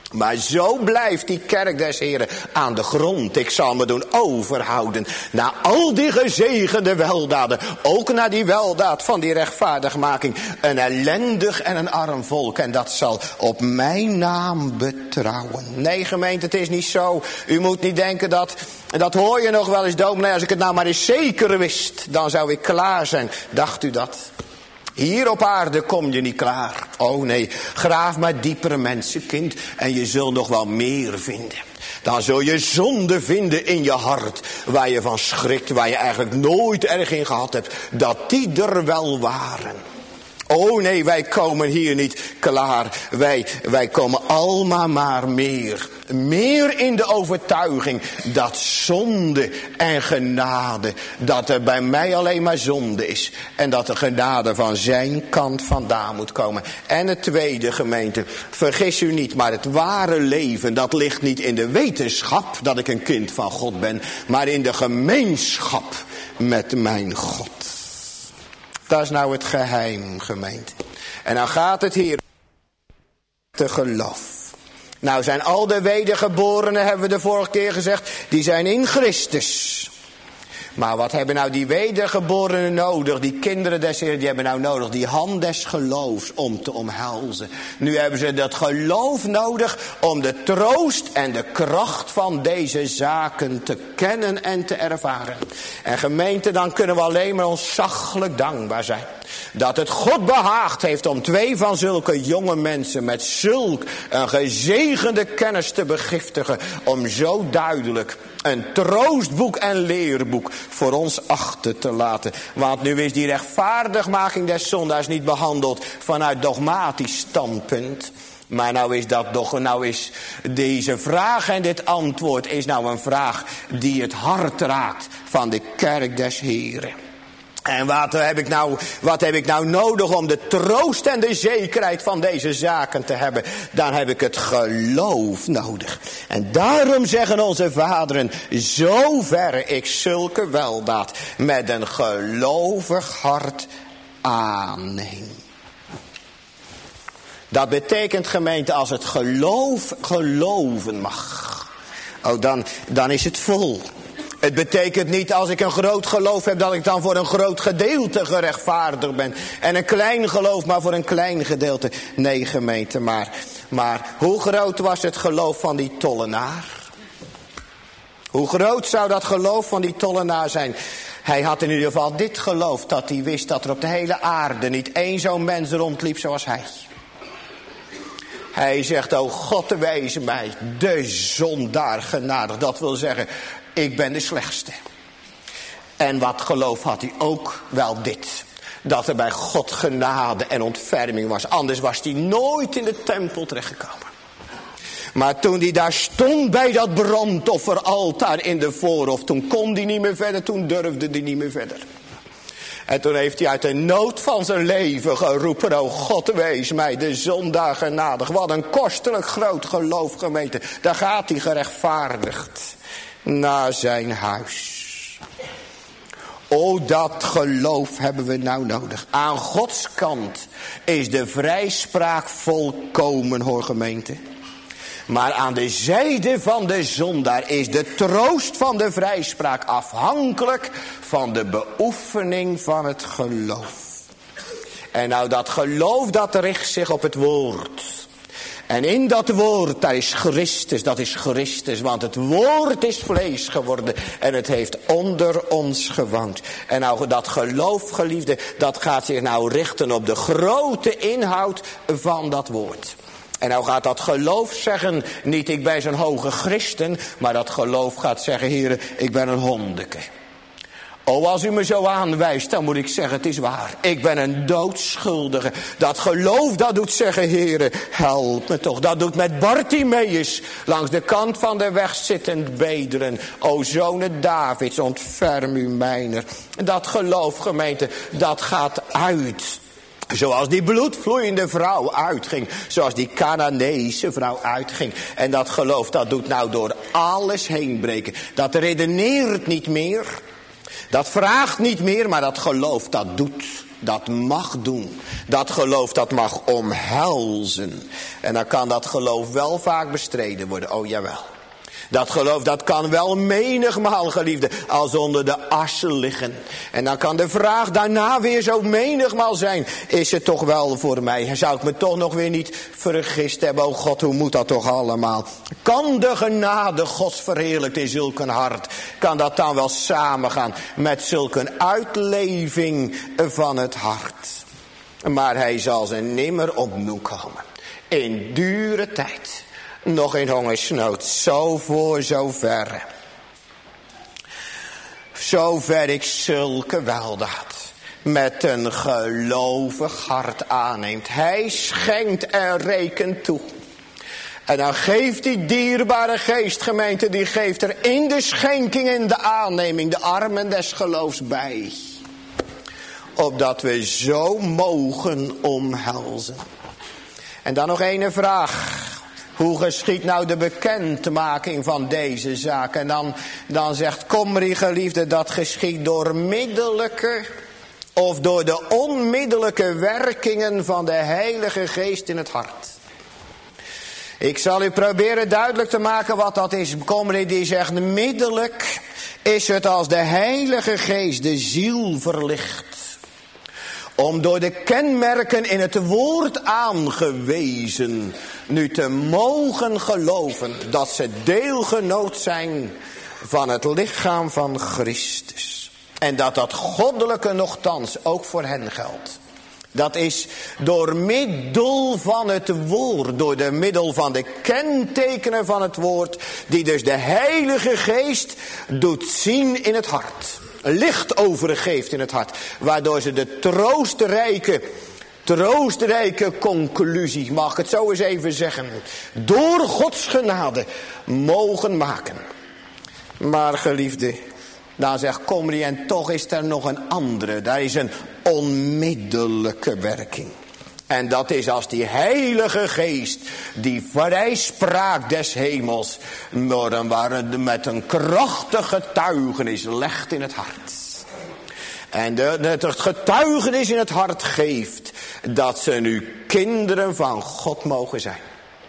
Maar zo blijft die kerk des Heren aan de grond. Ik zal me doen overhouden naar al die gezegende weldaden. Ook naar die weldaad van die rechtvaardigmaking. Een ellendig en een arm volk. En dat zal op mijn naam betrouwen. Nee gemeente, het is niet zo. U moet niet denken dat hoor je nog wel eens dominee. Als ik het nou maar eens zeker wist, dan zou ik klaar zijn. Dacht u dat? Hier op aarde kom je niet klaar. Oh nee, graaf maar dieper mensenkind en je zult nog wel meer vinden. Dan zul je zonde vinden in je hart, waar je van schrikt, waar je eigenlijk nooit erg in gehad hebt, dat die er wel waren. Oh nee, wij komen hier niet klaar. Wij komen allemaal maar meer. Meer in de overtuiging dat zonde en genade, dat er bij mij alleen maar zonde is. En dat de genade van zijn kant vandaan moet komen. En het tweede gemeente, vergis u niet, maar het ware leven, dat ligt niet in de wetenschap dat ik een kind van God ben, maar in de gemeenschap met mijn God. Dat is nou het geheim, gemeente. En dan gaat het hier te geloof. Nou zijn al de wedergeborenen, hebben we de vorige keer gezegd, die zijn in Christus. Maar wat hebben nou die wedergeborenen nodig? Die kinderen des Heeren, die hebben nou nodig die hand des geloofs om te omhelzen. Nu hebben ze dat geloof nodig om de troost en de kracht van deze zaken te kennen en te ervaren. En gemeente, dan kunnen we alleen maar ontzaglijk dankbaar zijn. Dat het God behaagd heeft om 2 van zulke jonge mensen met zulk een gezegende kennis te begiftigen. Om zo duidelijk een troostboek en leerboek voor ons achter te laten. Want nu is die rechtvaardigmaking des zondaars niet behandeld vanuit dogmatisch standpunt. Maar nou is deze vraag en dit antwoord is nou een vraag die het hart raakt van de kerk des Heren. En wat heb ik nou nodig om de troost en de zekerheid van deze zaken te hebben? Dan heb ik het geloof nodig. En daarom zeggen onze vaderen, zoverre ik zulke weldaad met een gelovig hart aanneem. Dat betekent, gemeente, als het geloof geloven mag, dan is het vol. Het betekent niet als ik een groot geloof heb dat ik dan voor een groot gedeelte gerechtvaardigd ben. En een klein geloof maar voor een klein gedeelte. Nee gemeente, maar hoe groot was het geloof van die tollenaar? Hoe groot zou dat geloof van die tollenaar zijn? Hij had in ieder geval dit geloof, dat hij wist dat er op de hele aarde niet één zo'n mens rondliep zoals hij. Hij zegt, o God, wees mij de zondaar genadig. Dat wil zeggen, ik ben de slechtste. En wat geloof had hij ook? Wel dit. Dat er bij God genade en ontferming was. Anders was hij nooit in de tempel terechtgekomen. Maar toen hij daar stond bij dat brandofferaltaar in de voorhof, toen kon hij niet meer verder, toen durfde hij niet meer verder. En toen heeft hij uit de nood van zijn leven geroepen, o God, wees mij de zondaar genadig. Wat een kostelijk groot geloof, gemeente. Daar gaat hij gerechtvaardigd naar zijn huis. O, dat geloof hebben we nou nodig. Aan Gods kant is de vrijspraak volkomen, hoor gemeente. Maar aan de zijde van de zondaar is de troost van de vrijspraak afhankelijk van de beoefening van het geloof. En nou, dat geloof, dat richt zich op het woord. En in dat woord, daar is Christus, dat is Christus. Want het woord is vlees geworden en het heeft onder ons gewoond. En nou, dat geloof, geliefde, dat gaat zich nou richten op de grote inhoud van dat woord. En nou gaat dat geloof zeggen, niet ik ben zo'n hoge christen, maar dat geloof gaat zeggen, Heere, ik ben een hondeke. Oh, als u me zo aanwijst, dan moet ik zeggen, het is waar. Ik ben een doodschuldige. Dat geloof, dat doet zeggen, Heere, help me toch. Dat doet met Bartimeus langs de kant van de weg zittend bedelen. O, zonen Davids, ontferm u mijner. Dat geloof, gemeente, dat gaat uit. Zoals die bloedvloeiende vrouw uitging. Zoals die Canaanese vrouw uitging. En dat geloof, dat doet nou door alles heen breken. Dat redeneert niet meer. Dat vraagt niet meer, maar dat geloof, dat doet. dat mag doen. Dat geloof dat mag omhelzen. En dan kan dat geloof wel vaak bestreden worden. Oh jawel. Dat geloof dat kan wel menigmaal, geliefde, als onder de assen liggen. En dan kan de vraag daarna weer zo menigmaal zijn. Is het toch wel voor mij? Zou ik me toch nog weer niet vergist hebben? Oh God, hoe moet dat toch allemaal? Kan de genade Gods verheerlijkt in zulk een hart? Kan dat dan wel samengaan met zulk een uitleving van het hart? Maar hij zal ze nimmer opnieuw komen. In dure tijd. Nog in hongersnood, zo voor, zo ver. Zover ik zulke weldaad met een gelovig hart aanneemt. Hij schenkt en rekent toe. En dan geeft die dierbare geestgemeente, die geeft er in de schenking en de aanneming de armen des geloofs bij. Opdat we zo mogen omhelzen. En dan nog een vraag. Hoe geschiet nou de bekendmaking van deze zaak? En dan zegt Komrie, geliefde, dat geschiet door middelijke of door de onmiddellijke werkingen van de Heilige Geest in het hart. Ik zal u proberen duidelijk te maken wat dat is. Komrie die zegt, middelijk is het als de Heilige Geest de ziel verlicht. Om door de kenmerken in het woord aangewezen nu te mogen geloven dat ze deelgenoot zijn van het lichaam van Christus. En dat dat goddelijke nochtans ook voor hen geldt. Dat is door middel van het woord, door de middel van de kentekenen van het woord, die dus de Heilige Geest doet zien in het hart. Licht overgeeft in het hart. Waardoor ze de troostrijke conclusie, mag ik het zo eens even zeggen, door Gods genade mogen maken. Maar geliefde, dan zegt Komrie, en toch is er nog een andere. Daar is een onmiddellijke werking. En dat is als die Heilige Geest, die vrijspraak des hemels, met een krachtig getuigenis legt in het hart. En het getuigenis in het hart geeft dat ze nu kinderen van God mogen zijn.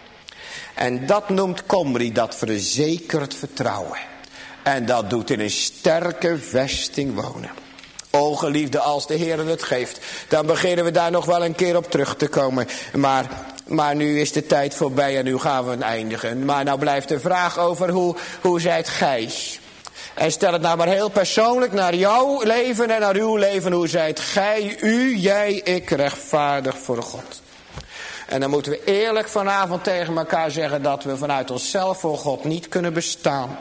En dat noemt Komrie dat verzekerd vertrouwen. En dat doet in een sterke vesting wonen. O geliefde, als de Heer het geeft, dan beginnen we daar nog wel een keer op terug te komen. Maar nu is de tijd voorbij en nu gaan we eindigen. Maar nou blijft de vraag over hoe zijt gij? En stel het nou maar heel persoonlijk naar jouw leven en naar uw leven. Hoe zijt gij, u, jij, ik rechtvaardig voor God? En dan moeten we eerlijk vanavond tegen elkaar zeggen dat we vanuit onszelf voor God niet kunnen bestaan.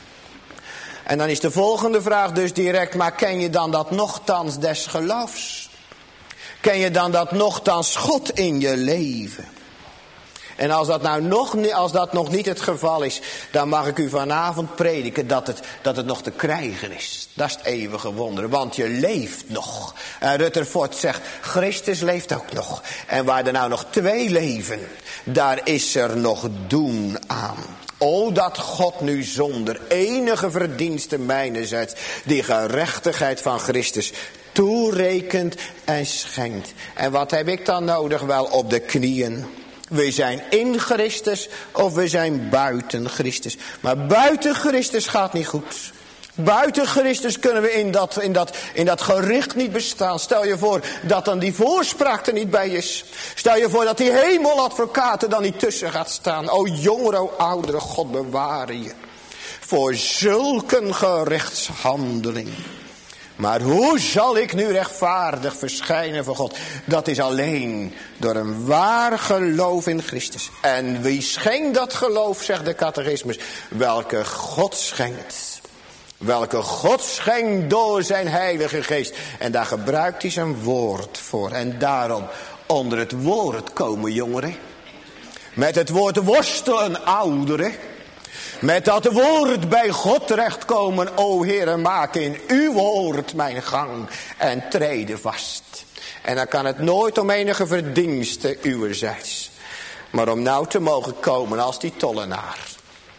En dan is de volgende vraag dus direct, maar ken je dan dat nochtans des geloofs? Ken je dan dat nochtans God in je leven? En als dat nog niet het geval is, dan mag ik u vanavond prediken dat het nog te krijgen is. Dat is het eeuwige wonder, want je leeft nog. En Rutherford zegt, Christus leeft ook nog. En waar er nou nog 2 leven, daar is er nog doen aan. O, dat God nu zonder enige verdienste mijnerzijds die gerechtigheid van Christus toerekent en schenkt. En wat heb ik dan nodig? Wel op de knieën. We zijn in Christus of we zijn buiten Christus. Maar buiten Christus gaat niet goed. Buiten Christus kunnen we in dat gericht niet bestaan. Stel je voor dat dan die voorspraak er niet bij is. Stel je voor dat die hemeladvocaat er dan niet tussen gaat staan. O jongere, o oudere, God beware je voor zulke gerichtshandeling. Maar hoe zal ik nu rechtvaardig verschijnen voor God? Dat is alleen door een waar geloof in Christus. En wie schenkt dat geloof, zegt de catechismus, welke God schenkt. Welke God schenkt door zijn Heilige Geest. En daar gebruikt hij zijn woord voor. En daarom onder het woord komen jongeren. Met het woord worstelen ouderen. Met dat woord bij God terechtkomen. O Heere, maak in uw woord mijn gang en treden vast. En dan kan het nooit om enige verdienste uwerzijds. Maar om nou te mogen komen als die tollenaar.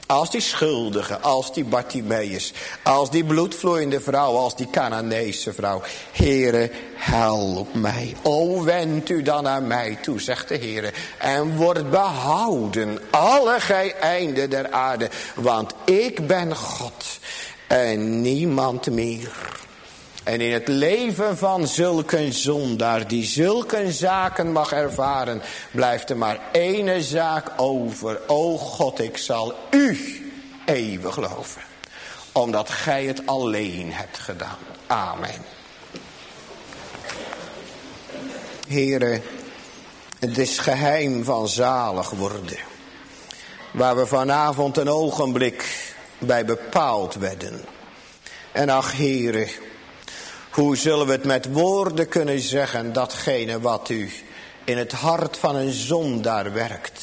Als die schuldige, als die Bartimaeus, als die bloedvloeiende vrouw, als die Canaanese vrouw. Heere, help mij. O, wend u dan naar mij toe, zegt de Heere. En word behouden, alle gij einden der aarde. Want ik ben God en niemand meer. En in het leven van zulke zondaar die zulke zaken mag ervaren, blijft er maar ene zaak over. O God, ik zal u eeuwig loven, omdat gij het alleen hebt gedaan. Amen. Heere, het is geheim van zalig worden, waar we vanavond een ogenblik bij bepaald werden. En ach, Heere, hoe zullen we het met woorden kunnen zeggen, datgene wat u in het hart van een zondaar werkt?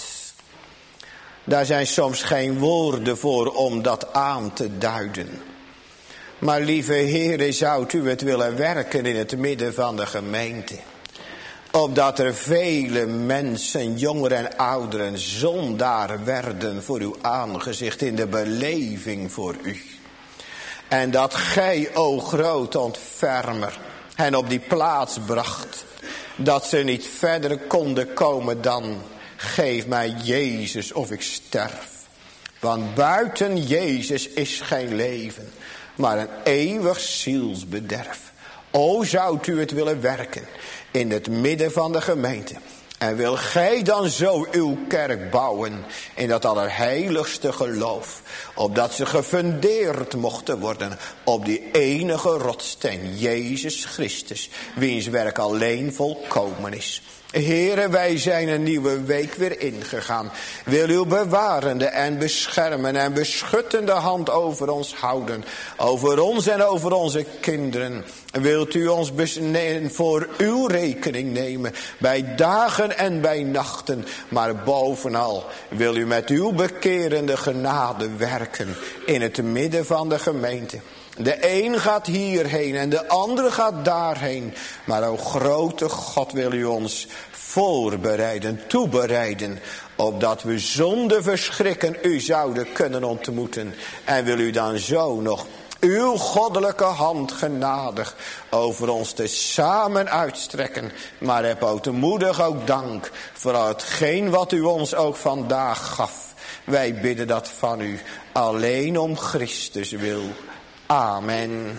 Daar zijn soms geen woorden voor om dat aan te duiden. Maar lieve Heere, zou u het willen werken in het midden van de gemeente? Opdat er vele mensen, jongeren en ouderen, zondaar werden voor uw aangezicht in de beleving voor u. En dat gij, o groot ontfermer, hen op die plaats bracht, dat ze niet verder konden komen dan: geef mij Jezus of ik sterf. Want buiten Jezus is geen leven, maar een eeuwig zielsbederf. O, zou u het willen werken in het midden van de gemeente. En wil gij dan zo uw kerk bouwen in dat allerheiligste geloof, opdat ze gefundeerd mochten worden op die enige rotssteen, Jezus Christus, wiens werk alleen volkomen is. Heere, wij zijn een nieuwe week weer ingegaan. Wil uw bewarende en beschermen en beschuttende hand over ons houden. Over ons en over onze kinderen. Wilt u ons voor uw rekening nemen bij dagen en bij nachten. Maar bovenal wil u met uw bekerende genade werken in het midden van de gemeente. De een gaat hierheen en de andere gaat daarheen. Maar o grote God, wil u ons voorbereiden, toebereiden, opdat we zonder verschrikken u zouden kunnen ontmoeten. En wil u dan zo nog uw goddelijke hand genadig over ons te samen uitstrekken. Maar heb ootmoedig ook dank voor hetgeen wat u ons ook vandaag gaf. Wij bidden dat van u alleen om Christus wil. Amen.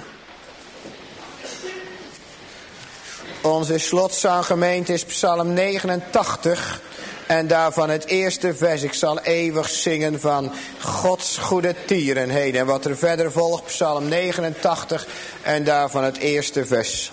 Onze slotzanggemeente is Psalm 89 en daarvan het eerste vers. Ik zal eeuwig zingen van Gods goede tierenheden. En wat er verder volgt, Psalm 89 en daarvan het eerste vers.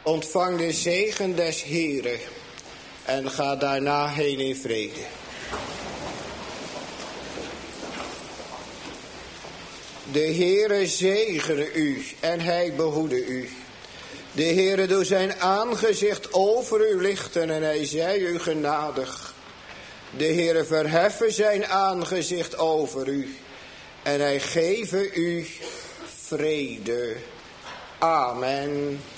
Ontvang de zegen des Heren en ga daarna heen in vrede. De Heere zegene u en hij behoede u. De Heere doet zijn aangezicht over u lichten en hij zij u genadig. De Heere verheffen zijn aangezicht over u en hij geven u vrede. Amen.